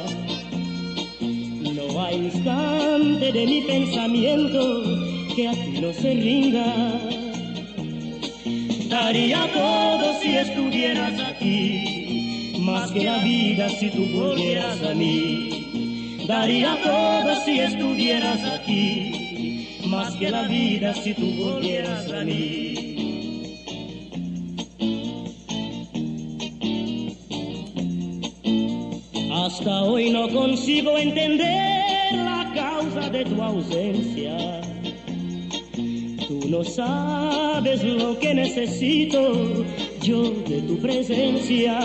no hay instante de mi pensamiento que a ti no se rinda. Daría todo si estuvieras aquí, más que la vida si tú volvieras a mí. Daría todo si estuvieras aquí, más que la vida si tú volvieras a mí. Hasta hoy no consigo entender la causa de tu ausencia. Tú no sabes lo que necesito yo de tu presencia.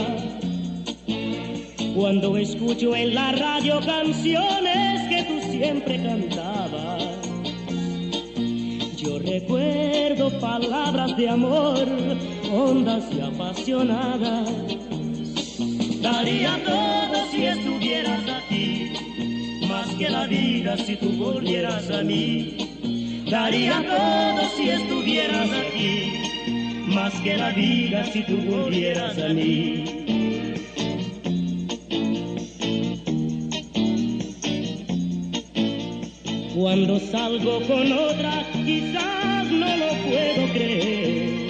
Cuando escucho en la radio canciones que tú siempre cantabas, yo recuerdo palabras de amor hondas y apasionadas. Daría todo si estuvieras aquí, más que la vida si tú volvieras a mí. Daría todo si estuvieras aquí, más que la vida si tú volvieras a mí. Cuando salgo con otra, quizás no lo puedo creer.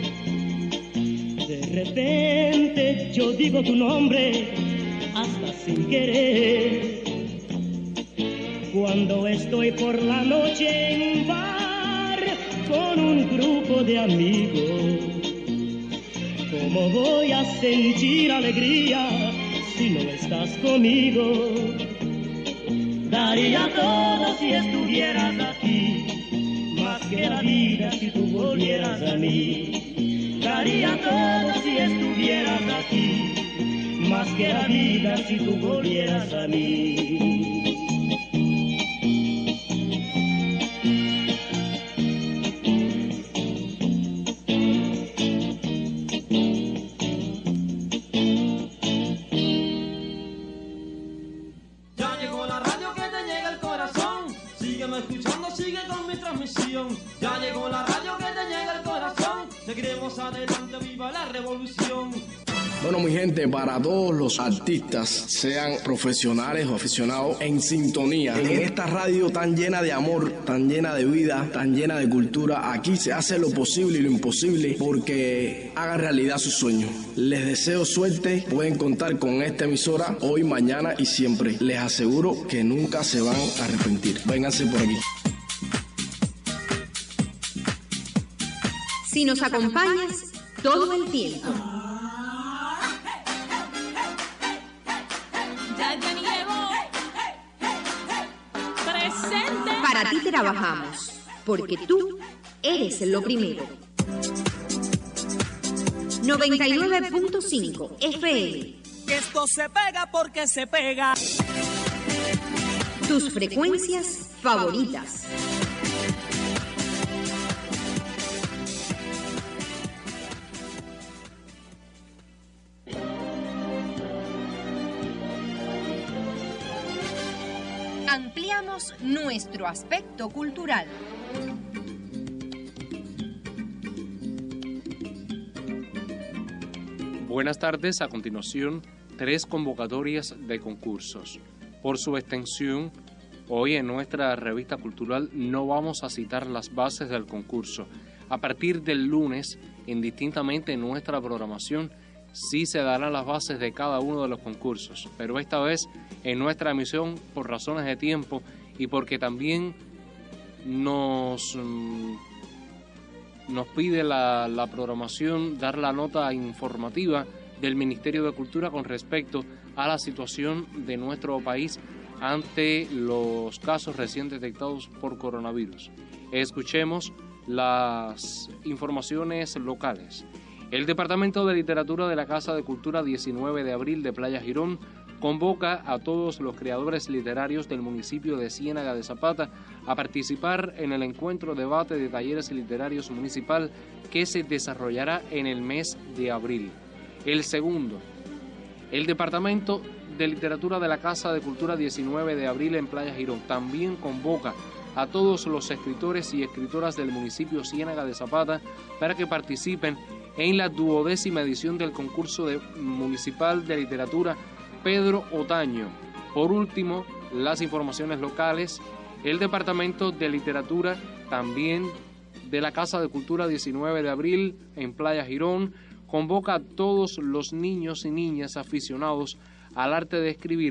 De repente yo digo tu nombre hasta sin querer. Cuando estoy por la noche en un bar con un grupo de amigos, ¿cómo voy a sentir alegría si no estás conmigo? Daría todo si estuvieras aquí, más que la vida si tú volvieras a mí. Daría todo si estuvieras aquí, más que la vida si tú volvieras a mí. Ya llegó la radio que te llega al corazón. Seguiremos adelante, viva la revolución. Bueno, mi gente, para todos los artistas, sean profesionales o aficionados, en sintonía. En esta radio tan llena de amor, tan llena de vida, tan llena de cultura, aquí se hace lo posible y lo imposible porque hagan realidad sus sueños. Les deseo suerte, pueden contar con esta emisora hoy, mañana y siempre. Les aseguro que nunca se van a arrepentir. Vénganse por aquí. Si nos acompañas todo el tiempo. Para ti trabajamos, porque tú eres lo primero. noventa y nueve punto cinco F M. Esto se pega porque se pega. Tus frecuencias favoritas. Ampliamos nuestro aspecto cultural. Buenas tardes, a continuación, tres convocatorias de concursos. Por su extensión, hoy en nuestra revista cultural no vamos a citar las bases del concurso. A partir del lunes, indistintamente en nuestra programación, sí se darán las bases de cada uno de los concursos, pero esta vez en nuestra emisión, por razones de tiempo y porque también nos, nos pide la, la programación dar la nota informativa del Ministerio de Cultura con respecto a la situación de nuestro país ante los casos recién detectados por coronavirus. Escuchemos las informaciones locales. El Departamento de Literatura de la Casa de Cultura diecinueve de abril de Playa Girón convoca a todos los creadores literarios del municipio de Ciénaga de Zapata a participar en el encuentro debate de talleres literarios municipal que se desarrollará en el mes de abril. El segundo, el Departamento de Literatura de la Casa de Cultura diecinueve de abril en Playa Girón también convoca a todos los escritores y escritoras del municipio Ciénaga de Zapata para que participen en la duodécima edición del concurso de, municipal de literatura Pedro Otaño. Por último, las informaciones locales. El Departamento de Literatura también de la Casa de Cultura diecinueve de abril en Playa Girón convoca a todos los niños y niñas aficionados al arte de escribir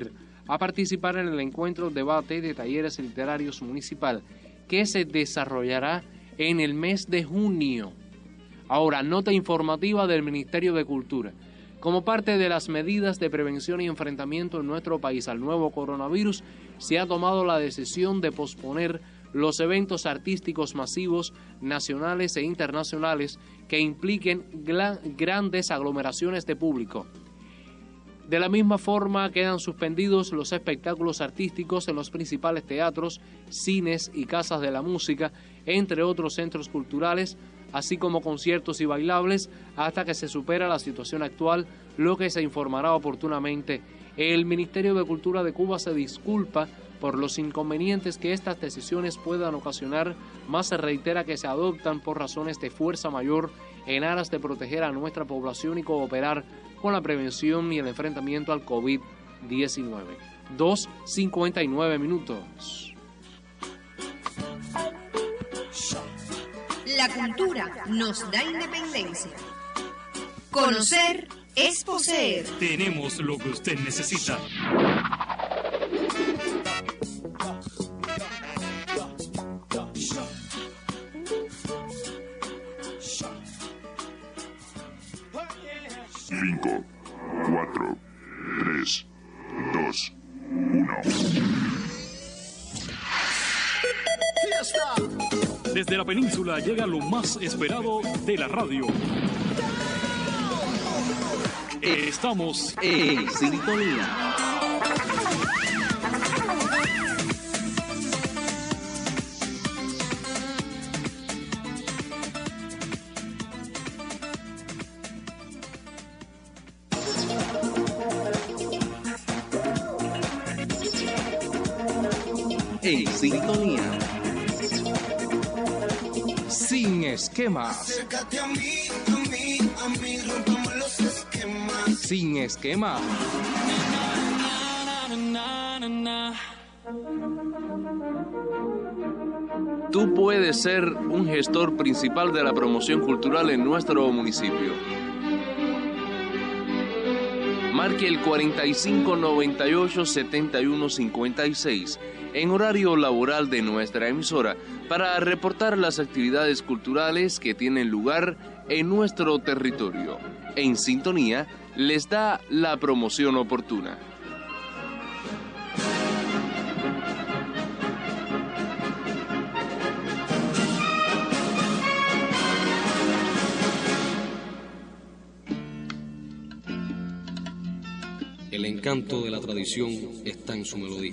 a participar en el encuentro debate de talleres literarios municipal que se desarrollará en el mes de junio. Ahora, nota informativa del Ministerio de Cultura. Como parte de las medidas de prevención y enfrentamiento en nuestro país al nuevo coronavirus, se ha tomado la decisión de posponer los eventos artísticos masivos nacionales e internacionales que impliquen grandes aglomeraciones de público. De la misma forma, quedan suspendidos los espectáculos artísticos en los principales teatros, cines y casas de la música, entre otros centros culturales, así como conciertos y bailables, hasta que se supera la situación actual, lo que se informará oportunamente. El Ministerio de Cultura de Cuba se disculpa por los inconvenientes que estas decisiones puedan ocasionar, más se reitera que se adoptan por razones de fuerza mayor en aras de proteger a nuestra población y cooperar con la prevención y el enfrentamiento al COVID diecinueve. dos cincuenta y nueve minutos. La cultura nos da independencia. Conocer es poseer. Tenemos lo que usted necesita. Cinco, cuatro, tres, dos, uno. Desde la península llega lo más esperado de la radio. Estamos en sintonía. En sintonía. Sin esquemas. Acércate a mí, a mí, a mí, rompamos los esquemas. Sin esquemas. Tú puedes ser un gestor principal de la promoción cultural en nuestro municipio. Marque el cuarenta y cinco noventa y ocho setenta y uno cincuenta y seis en horario laboral de nuestra emisora para reportar las actividades culturales que tienen lugar en nuestro territorio. En sintonía les da la promoción oportuna. El encanto de la tradición está en su melodía.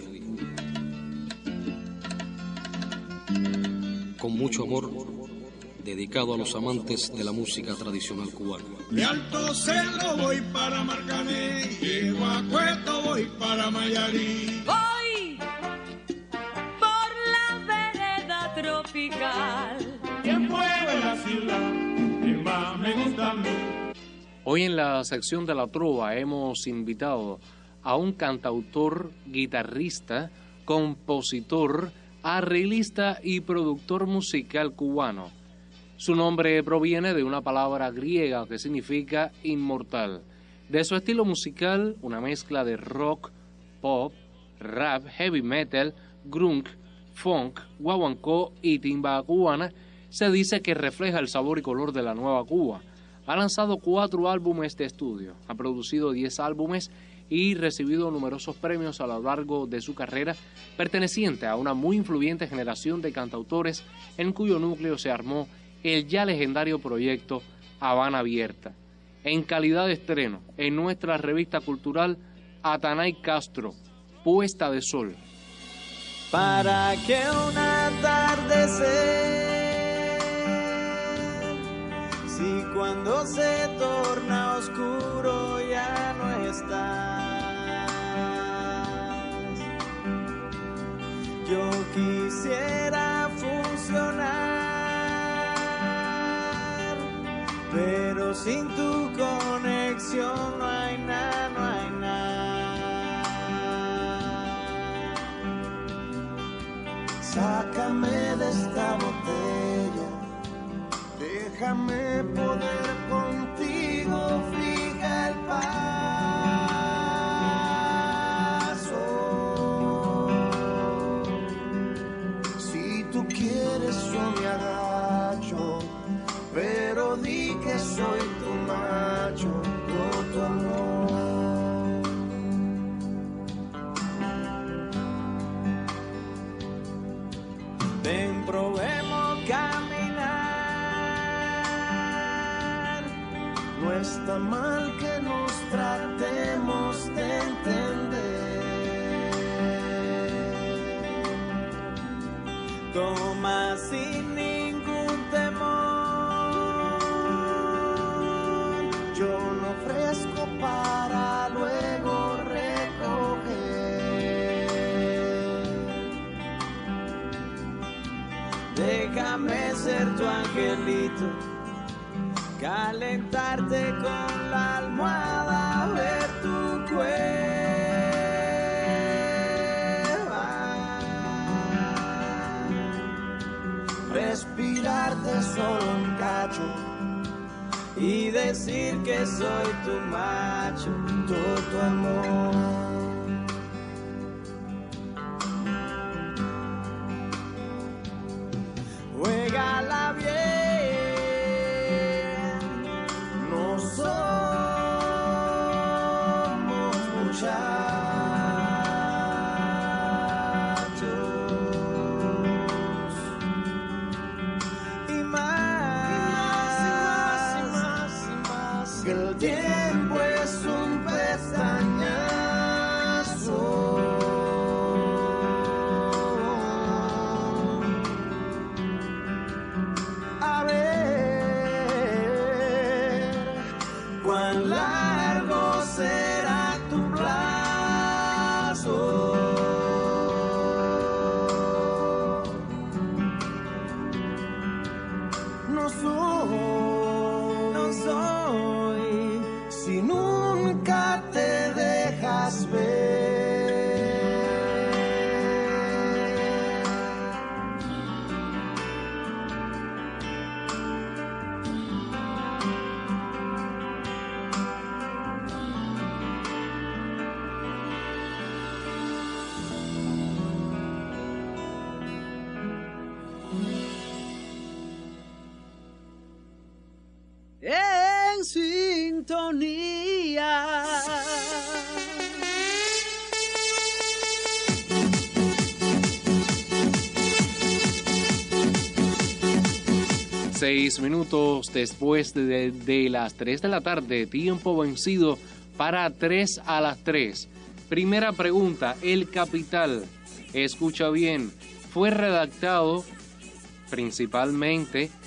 Con mucho amor, dedicado a los amantes de la música tradicional cubana. De Alto Cerro voy para Marcané, de Guacueto voy para Mayarí. Voy por la vereda tropical. ¿Quién mueve la ciudad? ¿Quién más me gusta a mí? Hoy en la sección de la trova hemos invitado a un cantautor, guitarrista, compositor, arreglista y productor musical cubano. Su nombre proviene de una palabra griega que significa inmortal. De su estilo musical, una mezcla de rock, pop, rap, heavy metal, grunge, funk, guaguancó y timba cubana, se dice que refleja el sabor y color de la nueva Cuba. Ha lanzado cuatro álbumes de estudio, ha producido diez álbumes y recibido numerosos premios a lo largo de su carrera, perteneciente a una muy influyente generación de cantautores en cuyo núcleo se armó el ya legendario proyecto Habana Abierta. En calidad de estreno, en nuestra revista cultural, Atanay Castro, Puesta de Sol. Para que un atardecer, si cuando se torna oscuro ya no estás, yo quisiera funcionar, pero sin tu conexión no hay nada, no hay nada. Sácame de esta botella, déjame poder contigo fijar el paso. quieres yo me agacho, pero di que soy tu macho, todo tu amor. Ven, probemos caminar, no está mal que nos tratemos de entender. Toma sin ningún temor, yo no ofrezco para luego recoger. Déjame ser tu angelito, calentarte con la almohada, ver tu cueva, respirarte solo un cacho y decir que soy tu macho, todo tu amor. Juégala bien, no somos muchachos. Y más, y más, y más, y más, que el tiempo es un pestañazo. A ver, cuán largo será tu plazo. No soy, no soy, si nunca te dejas ver. En sintonía. Seis minutos después de, de las tres de la tarde, tiempo vencido para tres a las tres. Primera pregunta, El Capital, escucha bien, fue redactado principalmente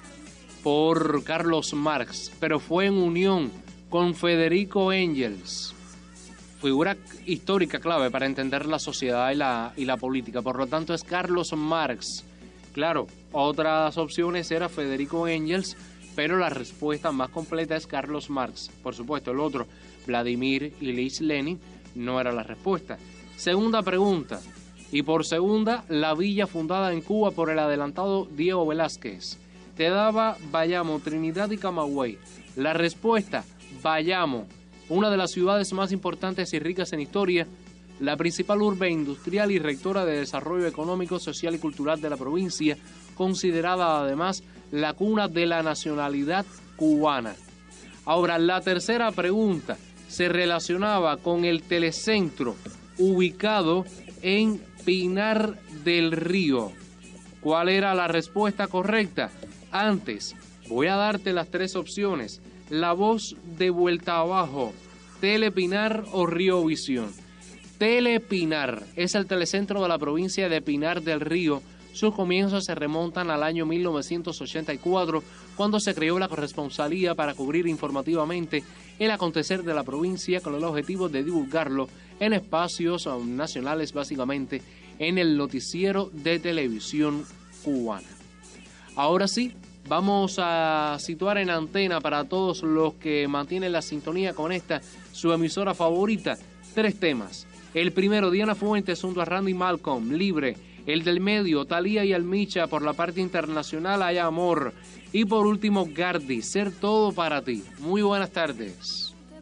por Carlos Marx, pero fue en unión con Federico Engels, figura histórica clave para entender la sociedad y la, y la política. Por lo tanto, es Carlos Marx. Claro, otras opciones era Federico Engels, pero la respuesta más completa es Carlos Marx. Por supuesto, el otro, Vladimir Ilich Lenin, no era la respuesta. Segunda pregunta, y por segunda, la villa fundada en Cuba por el adelantado Diego Velázquez. Te daba Bayamo, Trinidad y Camagüey. La respuesta, Bayamo, una de las ciudades más importantes y ricas en historia, la principal urbe industrial y rectora de desarrollo económico, social y cultural de la provincia, considerada además la cuna de la nacionalidad cubana. Ahora, la tercera pregunta se relacionaba con el telecentro ubicado en Pinar del Río. ¿Cuál era la respuesta correcta? Antes, voy a darte las tres opciones. La Voz de Vuelta Abajo, Telepinar o Río Visión. Telepinar es el telecentro de la provincia de Pinar del Río. Sus comienzos se remontan al año mil novecientos ochenta y cuatro, cuando se creó la corresponsalía para cubrir informativamente el acontecer de la provincia con el objetivo de divulgarlo en espacios nacionales, básicamente en el noticiero de televisión cubana. Ahora sí, vamos a situar en antena para todos los que mantienen la sintonía con esta, su emisora favorita, tres temas. El primero, Diana Fuentes junto a Randy Malcolm, Libre. El del medio, Thalía y Almicha, por la parte internacional, Hay Amor. Y por último, Gardi, Ser Todo Para Ti. Muy buenas tardes.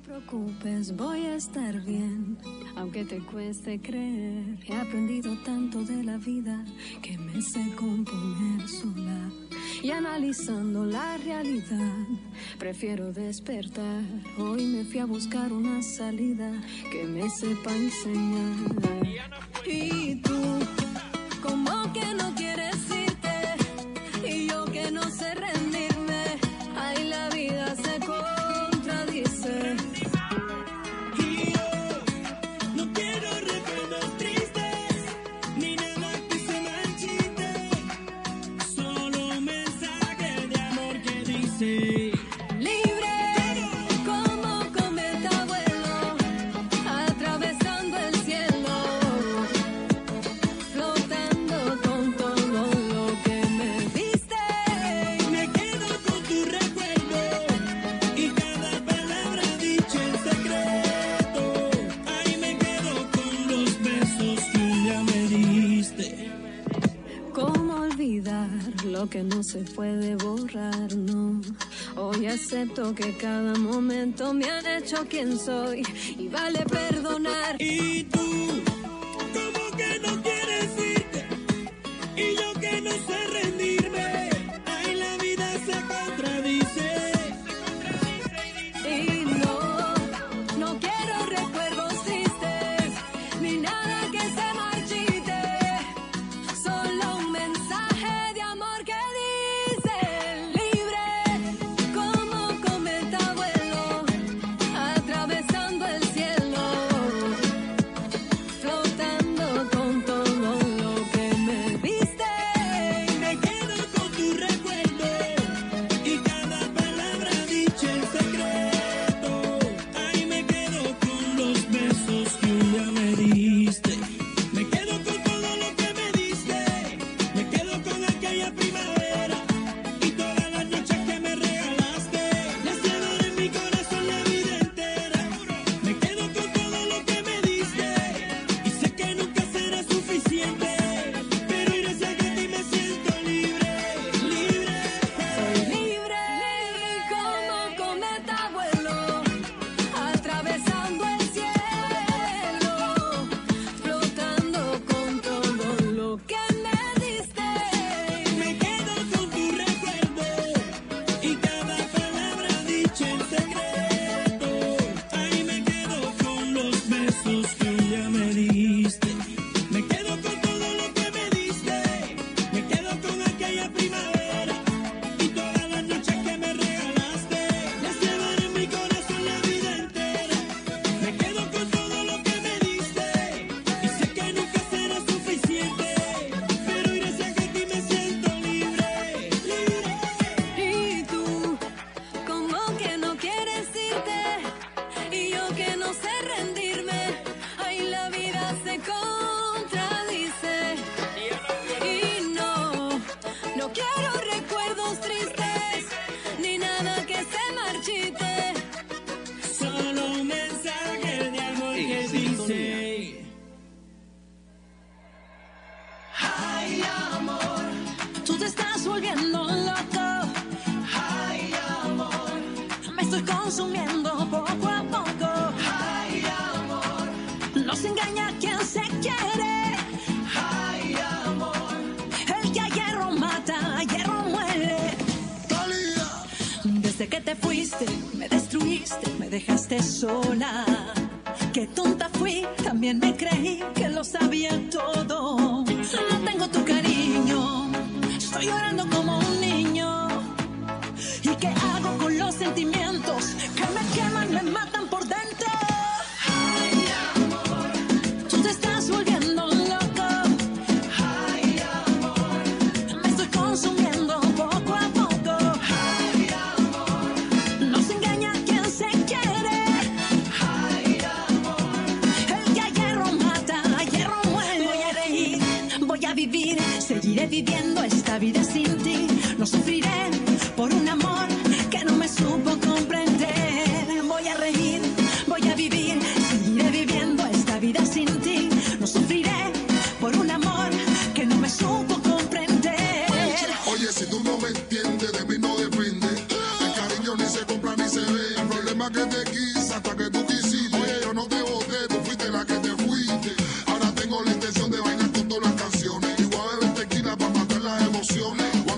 preocupes, voy a estar bien, aunque te cueste creer. He aprendido tanto de la vida que me sé componer sola. Y analizando la realidad, prefiero despertar. Hoy me fui a buscar una salida que me sepa enseñar. Y tú, como que no quieres irte, y yo que no sé rendirme. Ay, la vida se contradice. Y yo no quiero recuerdos tristes, ni nada que se marchite. Solo un mensaje de amor que dice: libre, como cometa vuelo, atravesando el cielo, flotando con todo lo que me diste. Me quedo con tu recuerdo y cada palabra dicha en secreto. Ay, me quedo con los besos que un día me diste. ¿Cómo olvidar lo que no se puede borrar? No, hoy acepto que cada momento me han hecho quien soy y vale perdonar. Y tú, como que no quieres irte, y yo que no sé rendirme. Ay, la vida se contradice. Y no, no quiero recuerdos tristes, ni nada que se marchite. Solo un mensaje de amor que dice: libre, como cometa vuelo, atravesando el cielo, flotando con todo lo que me diste. Me quedo con tu recuerdo y cada palabra dicha en secreto. Ay, me quedo con los besos que un día me diste. Me quedo con todo lo que me diste. Me quedo con aquella primavera y todas las noches que me regalaste. Las llevaré en mi corazón la vida entera. Me quedo con todo lo que me diste y sé que nunca será suficiente. Pero gracias a ti me siento libre, libre. Soy libre, como cometa vuelo, atravesando el cielo, flotando con todo lo que me diste. Me quedo con tu recuerdo y cada palabra dicha en secreto. Ay, me quedo con los besos que un día me diste. Me quedo con todo lo que me diste. Me quedo con aquella primavera y todas las noches que me regalaste. Las llevaré en mi corazón la vida entera. Me quedo con todo lo que me diste y sé que nunca será suficiente. Pero gracias a ti me siento libre, libre. Y tú, como que no quieres irte, y yo que no sé rendirme. Ay, la vida se contradice. Y no, no quiero recuerdos tristes, ni nada que se marchite. Solo un mensaje de amor que En dice: Ay, amor, tú te estás volviendo loco. Ay, amor, me estoy consumiendo poco a poco. Ay, amor, no se engaña quien se quiere. Ay, amor, el que a hierro mata, a hierro muere. Desde que te fuiste, me destruiste, me dejaste sola. Qué tonta fui, también me creí que lo sabía todo. No tengo tu cariño, estoy llorando como un niño. ¿Y qué hago con los sentimientos que me queman, me matan por dentro? Ay, amor, tú te estás volviendo loco. Ay, amor, me estoy consumiendo poco a poco. Ay, amor, no se engaña quien se quiere. Ay, amor, el que a hierro mata, a hierro muere. Voy a reír, voy a vivir, seguiré viviendo esta vida sin ti. No sufriré por un amor que no me supo comprender. Voy a reír, voy a vivir, seguiré viviendo esta vida sin ti. No sufriré por un amor que no me supo comprender. Oye, si tú no me entiendes, de mí no depende. El cariño ni se compra ni se ve. El problema que te quise hasta que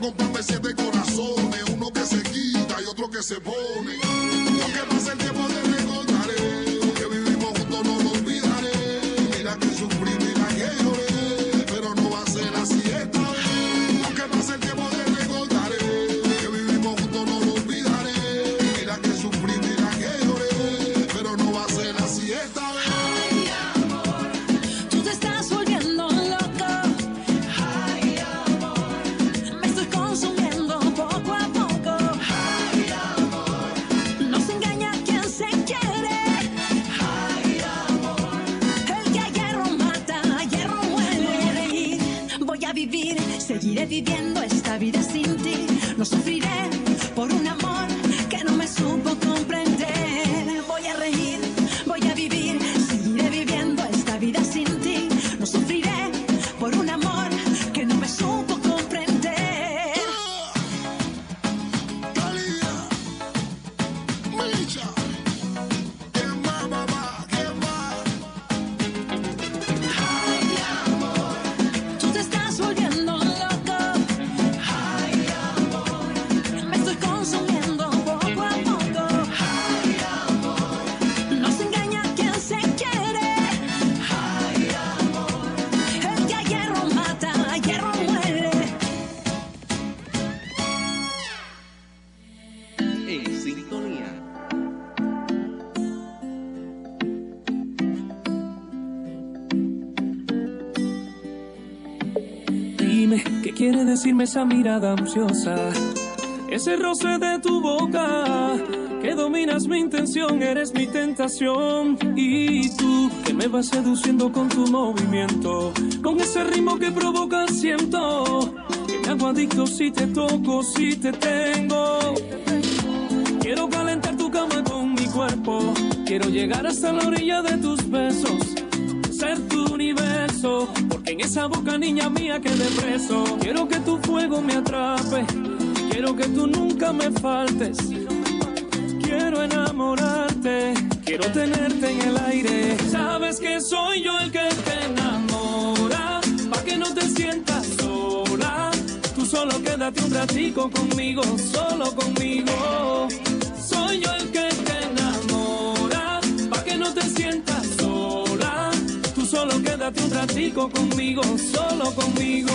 comprarme siete corazones, uno que se quita y otro que se pone. Aunque pase el tiempo te recordaré, que vivimos juntos no lo olvidaré. Mira que sufrí, mira que lloré, pero no va a ser así esta vez. Aunque pase el tiempo te recordaré, que vivimos juntos no lo olvidaré. Mira que sufrí, mira que lloré, pero no va a ser así esta vez. Ay, amor, tú te estás volviendo loco. Ay, amor, me estoy consumiendo poco a poco. Ay, amor, no se engaña quien se quiere. Ay, amor, el que a hierro mata, a hierro muere. Voy a reír, voy a vivir, seguiré viviendo esta vida sin ti. No sufriré por un amor que no me supo comprender. Voy a reír, voy a vivir, seguiré viviendo esta vida sin ti. No sufriré por un amor que no me supo comprender. Calidad, Micha, ¿quién más, mamá? ¿Quién más? Ay, amor, tú te estás volviendo loco. Ay, amor, me estoy consumiendo poco a poco. Ay, amor, no se engaña quien se quiere. Ay, amor, el que a hierro mata, a hierro muere. En sintonía. Dime, ¿qué quiere decirme esa mirada ansiosa? Ese roce de tu boca, que dominas mi intención, eres mi tentación. Y tú, que me vas seduciendo con tu movimiento, con ese ritmo que provoca, siento que me hago adicto si te toco, si te tengo. Quiero calentar tu cama con mi cuerpo, quiero llegar hasta la orilla de tus besos, ser tu universo, porque en esa boca, niña mía, quedé preso. Quiero que tu fuego me atrape, quiero que tú nunca me faltes. Quiero enamorarte, quiero tenerte en el aire. Sabes que soy yo el que te enamora, pa' que no te sientas sola. Tú solo quédate un ratico conmigo, solo conmigo. Soy yo el que te enamora, pa' que no te sientas sola. Tú solo quédate un ratico conmigo, solo conmigo.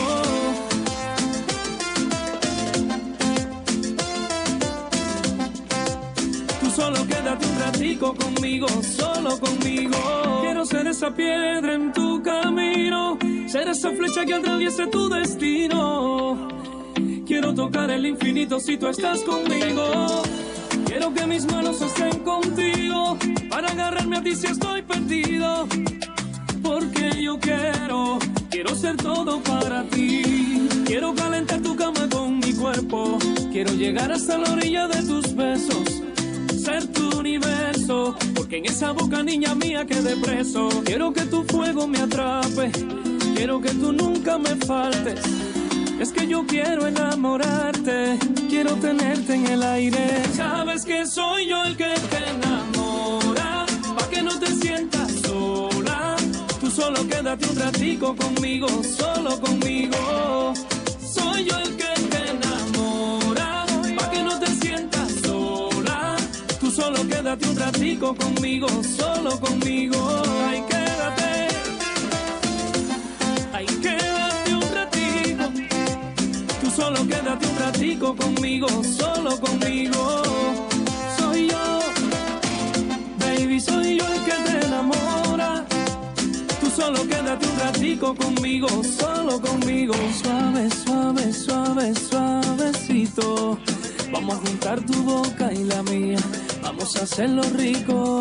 Tú solo quédate un ratico conmigo, solo conmigo. Quiero ser esa piedra en tu camino, ser esa flecha que atraviese tu destino. Quiero tocar el infinito si tú estás conmigo. Quiero que mis manos estén contigo, para agarrarme a ti si estoy perdido. Porque yo quiero, quiero ser todo para ti. Quiero calentar tu cama con mi cuerpo, quiero llegar hasta la orilla de tus besos, ser tu universo, porque en esa boca, niña mía, quedé preso. Quiero que tu fuego me atrape, quiero que tú nunca me faltes. Es que yo quiero enamorarte, quiero tenerte en el aire. Sabes que soy yo el que te enamora, pa' que no te sientas sola. Tú solo quédate un ratico conmigo, solo conmigo. Soy yo el que te enamora, pa' que no te sientas sola. Tú solo quédate un ratico conmigo, solo conmigo. Ay, quédate, ay, quédate un ratico. Tú solo quédate un ratico conmigo, solo conmigo. Soy yo, baby, soy yo el que te enamora. Tú solo quédate un ratico conmigo, solo conmigo. Suave, suave, suave, suavecito. Vamos a juntar tu boca y la mía, vamos a hacerlo rico.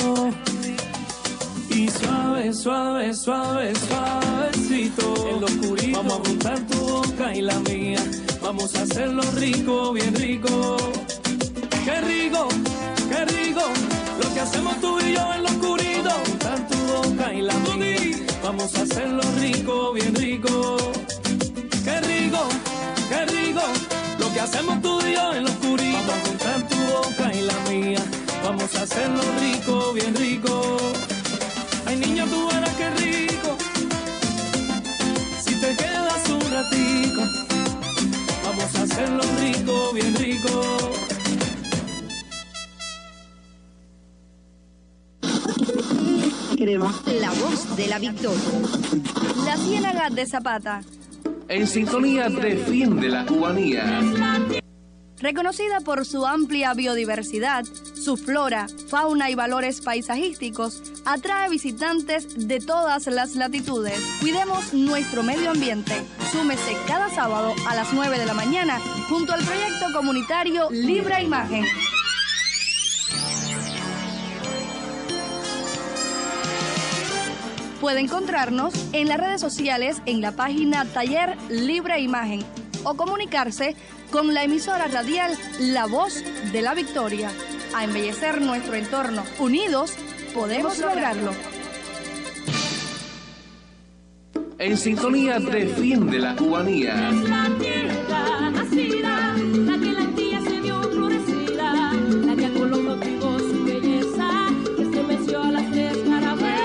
Y suave, suave, suave, suavecito. En lo oscurito, vamos a juntar tu boca y la mía, vamos a hacerlo rico, bien rico. Qué rico, qué rico, lo que hacemos tú y yo en lo oscurito. Juntar tu boca y la mía, vamos a hacerlo rico, bien rico. Qué rico, qué rico, lo que hacemos tú y yo en lo oscurito. Vamos a juntar tu boca y la mía, vamos a hacerlo rico, bien rico. Ay, niña, tú verás qué rico, si te quedas un ratico. Vamos Vamos a hacerlo rico, bien rico. La voz de la victoria. La Ciénaga de Zapata. En sintonía defiende la cubanía. Reconocida por su amplia biodiversidad, su flora, fauna y valores paisajísticos, atrae visitantes de todas las latitudes. Cuidemos nuestro medio ambiente. Súmese cada sábado a las nueve de la mañana junto al proyecto comunitario Libre Imagen. Puede encontrarnos en las redes sociales en la página Taller Libre Imagen o comunicarse con la emisora radial La Voz de la Victoria. A embellecer nuestro entorno. Unidos, podemos lograrlo. En sintonía defiende la cubanía. La tierra nacida, la que la tía se vio florecida, la que a Colón motivó su belleza, que se venció a las tres carabelas.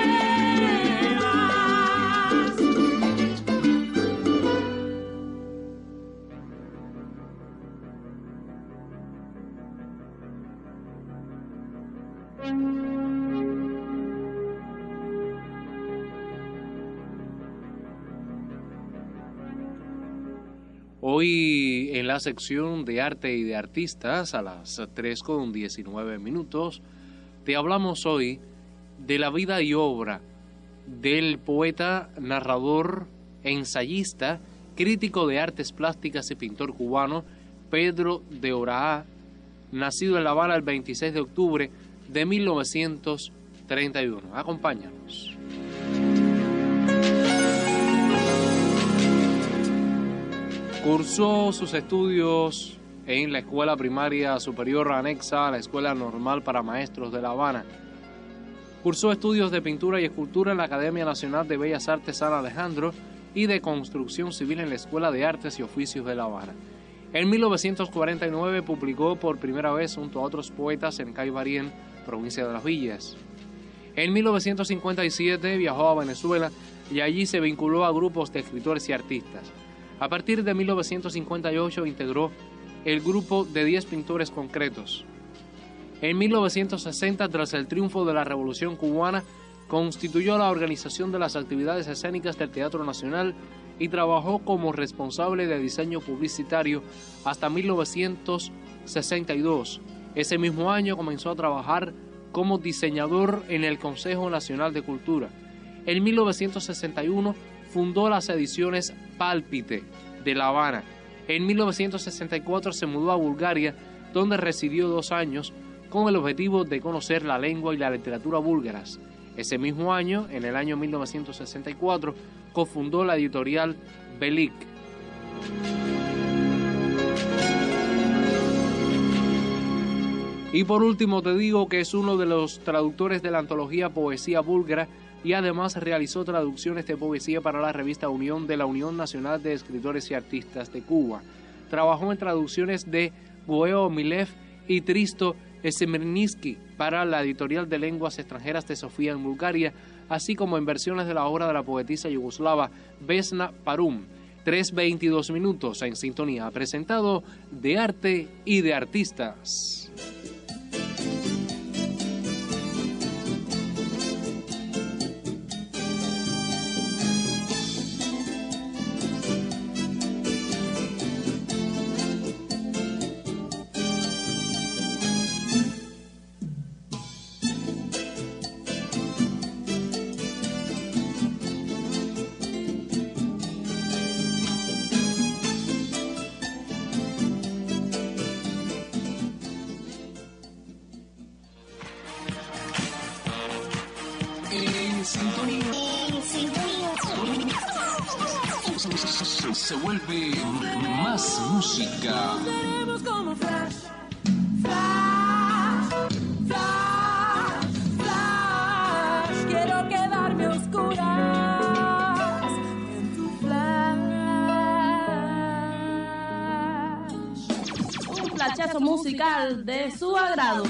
Hoy en la sección de arte y de artistas a las tres con diecinueve minutos te hablamos hoy de la vida y obra del poeta, narrador, ensayista, crítico de artes plásticas y pintor cubano Pedro de Oraa, nacido en La Habana el veintiséis de octubre de mil novecientos treinta y uno. Acompáñanos. Cursó sus estudios en la Escuela Primaria Superior anexa a la Escuela Normal para Maestros de La Habana. Cursó estudios de pintura y escultura en la Academia Nacional de Bellas Artes San Alejandro y de Construcción Civil en la Escuela de Artes y Oficios de La Habana. En mil novecientos cuarenta y nueve publicó por primera vez junto a otros poetas en Caibarien, provincia de Las Villas. En mil novecientos cincuenta y siete viajó a Venezuela y allí se vinculó a grupos de escritores y artistas. A partir de mil novecientos cincuenta y ocho integró el grupo de diez pintores concretos. En mil novecientos sesenta, tras el triunfo de la Revolución Cubana, constituyó la organización de las actividades escénicas del Teatro Nacional y trabajó como responsable de diseño publicitario hasta mil novecientos sesenta y dos. Ese mismo año comenzó a trabajar como diseñador en el Consejo Nacional de Cultura. En mil novecientos sesenta y uno fundó las ediciones Pálpite de La Habana. En mil novecientos sesenta y cuatro se mudó a Bulgaria, donde residió dos años con el objetivo de conocer la lengua y la literatura búlgaras. Ese mismo año, en el año mil novecientos sesenta y cuatro, cofundó la editorial Belik. Y por último te digo que es uno de los traductores de la antología Poesía Búlgara y además realizó traducciones de poesía para la revista Unión de la Unión Nacional de Escritores y Artistas de Cuba. Trabajó en traducciones de Goeo Milev y Tristo Smirnitsky para la editorial de lenguas extranjeras de Sofía en Bulgaria, así como en versiones de la obra de la poetisa yugoslava Vesna Parum. tres veintidós minutos en sintonía, presentado de arte y de artistas. Se vuelve más música. Seremos como flash, flash, flash, flash. Quiero quedarme a oscuras en tu flash. Un flashazo musical de su agrado.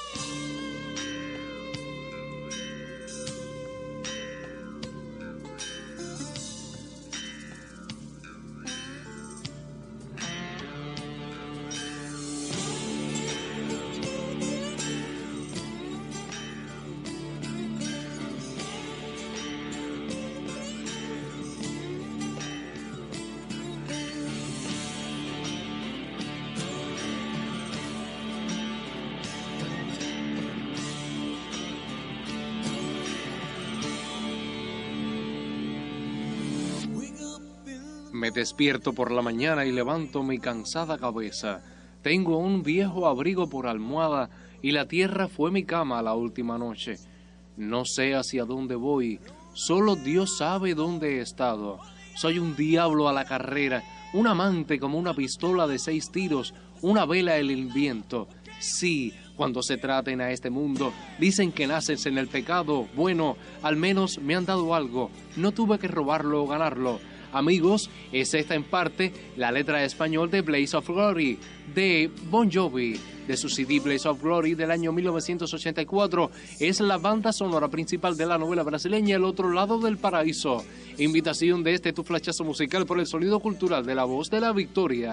Me despierto por la mañana y levanto mi cansada cabeza. Tengo un viejo abrigo por almohada y la tierra fue mi cama la última noche. No sé hacia dónde voy, solo Dios sabe dónde he estado. Soy un diablo a la carrera, un amante como una pistola de seis tiros, una vela en el viento. Sí, cuando se traten a este mundo, dicen que naces en el pecado. Bueno, al menos me han dado algo, no tuve que robarlo o ganarlo. Amigos, es esta en parte la letra español de Blaze of Glory, de Bon Jovi, de su C D Blaze of Glory del año mil novecientos ochenta y cuatro. Es la banda sonora principal de la novela brasileña El otro lado del paraíso. Invitación de este tu flachazo musical por el sonido cultural de La Voz de la Victoria.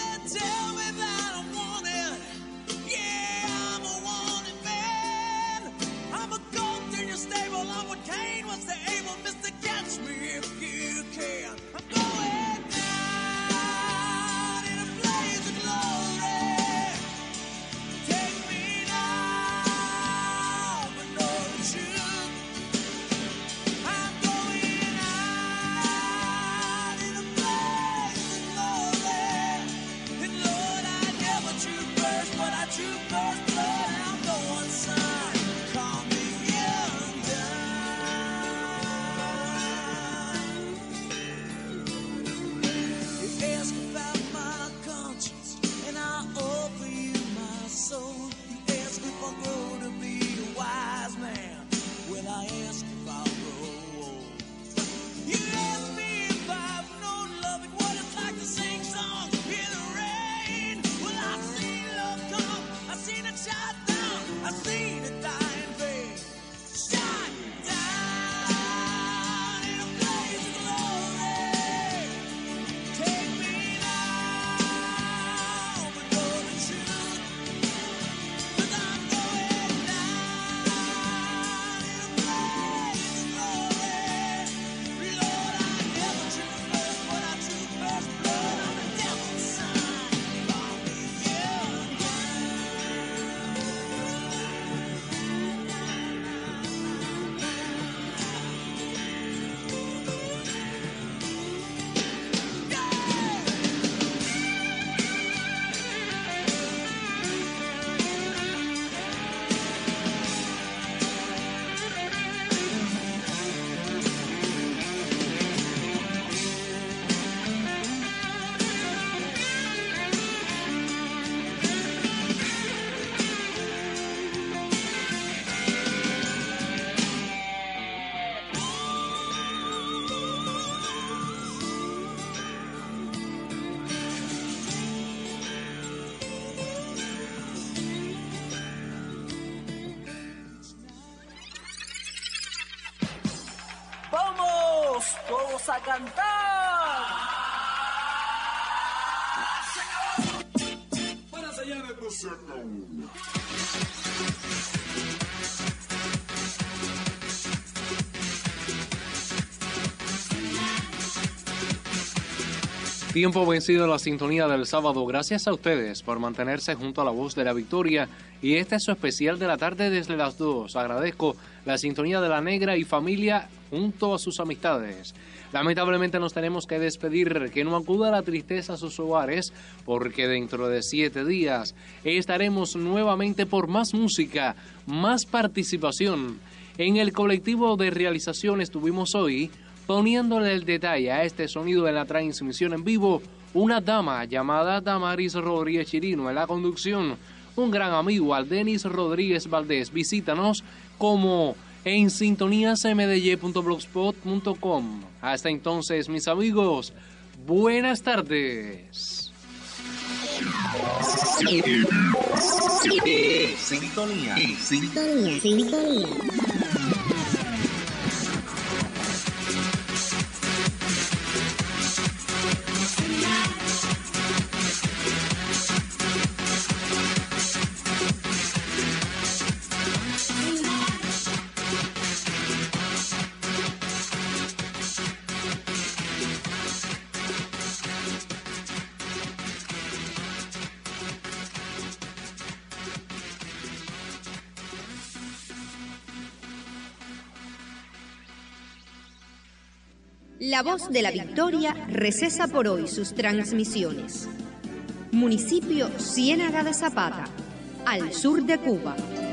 Todos a cantar. Para sellar el desierto. Tiempo vencido en la sintonía del sábado. Gracias a ustedes por mantenerse junto a La Voz de la Victoria. Y este es su especial de la tarde desde las dos. Agradezco la sintonía de La Negra y familia junto a sus amistades. Lamentablemente nos tenemos que despedir. Que no acuda la tristeza a sus hogares, porque dentro de siete días estaremos nuevamente por más música, más participación. En el colectivo de realización estuvimos hoy poniéndole el detalle a este sonido de la transmisión en vivo, una dama llamada Damaris Rodríguez Chirino en la conducción, un gran amigo, Aldenis Rodríguez Valdés. Visítanos como en sintonías m d y punto blogspot punto com. Hasta entonces, mis amigos, buenas tardes. Sintonía, sintonía, sintonía. La Voz de la Victoria recesa por hoy sus transmisiones. Municipio Ciénaga de Zapata, al sur de Cuba.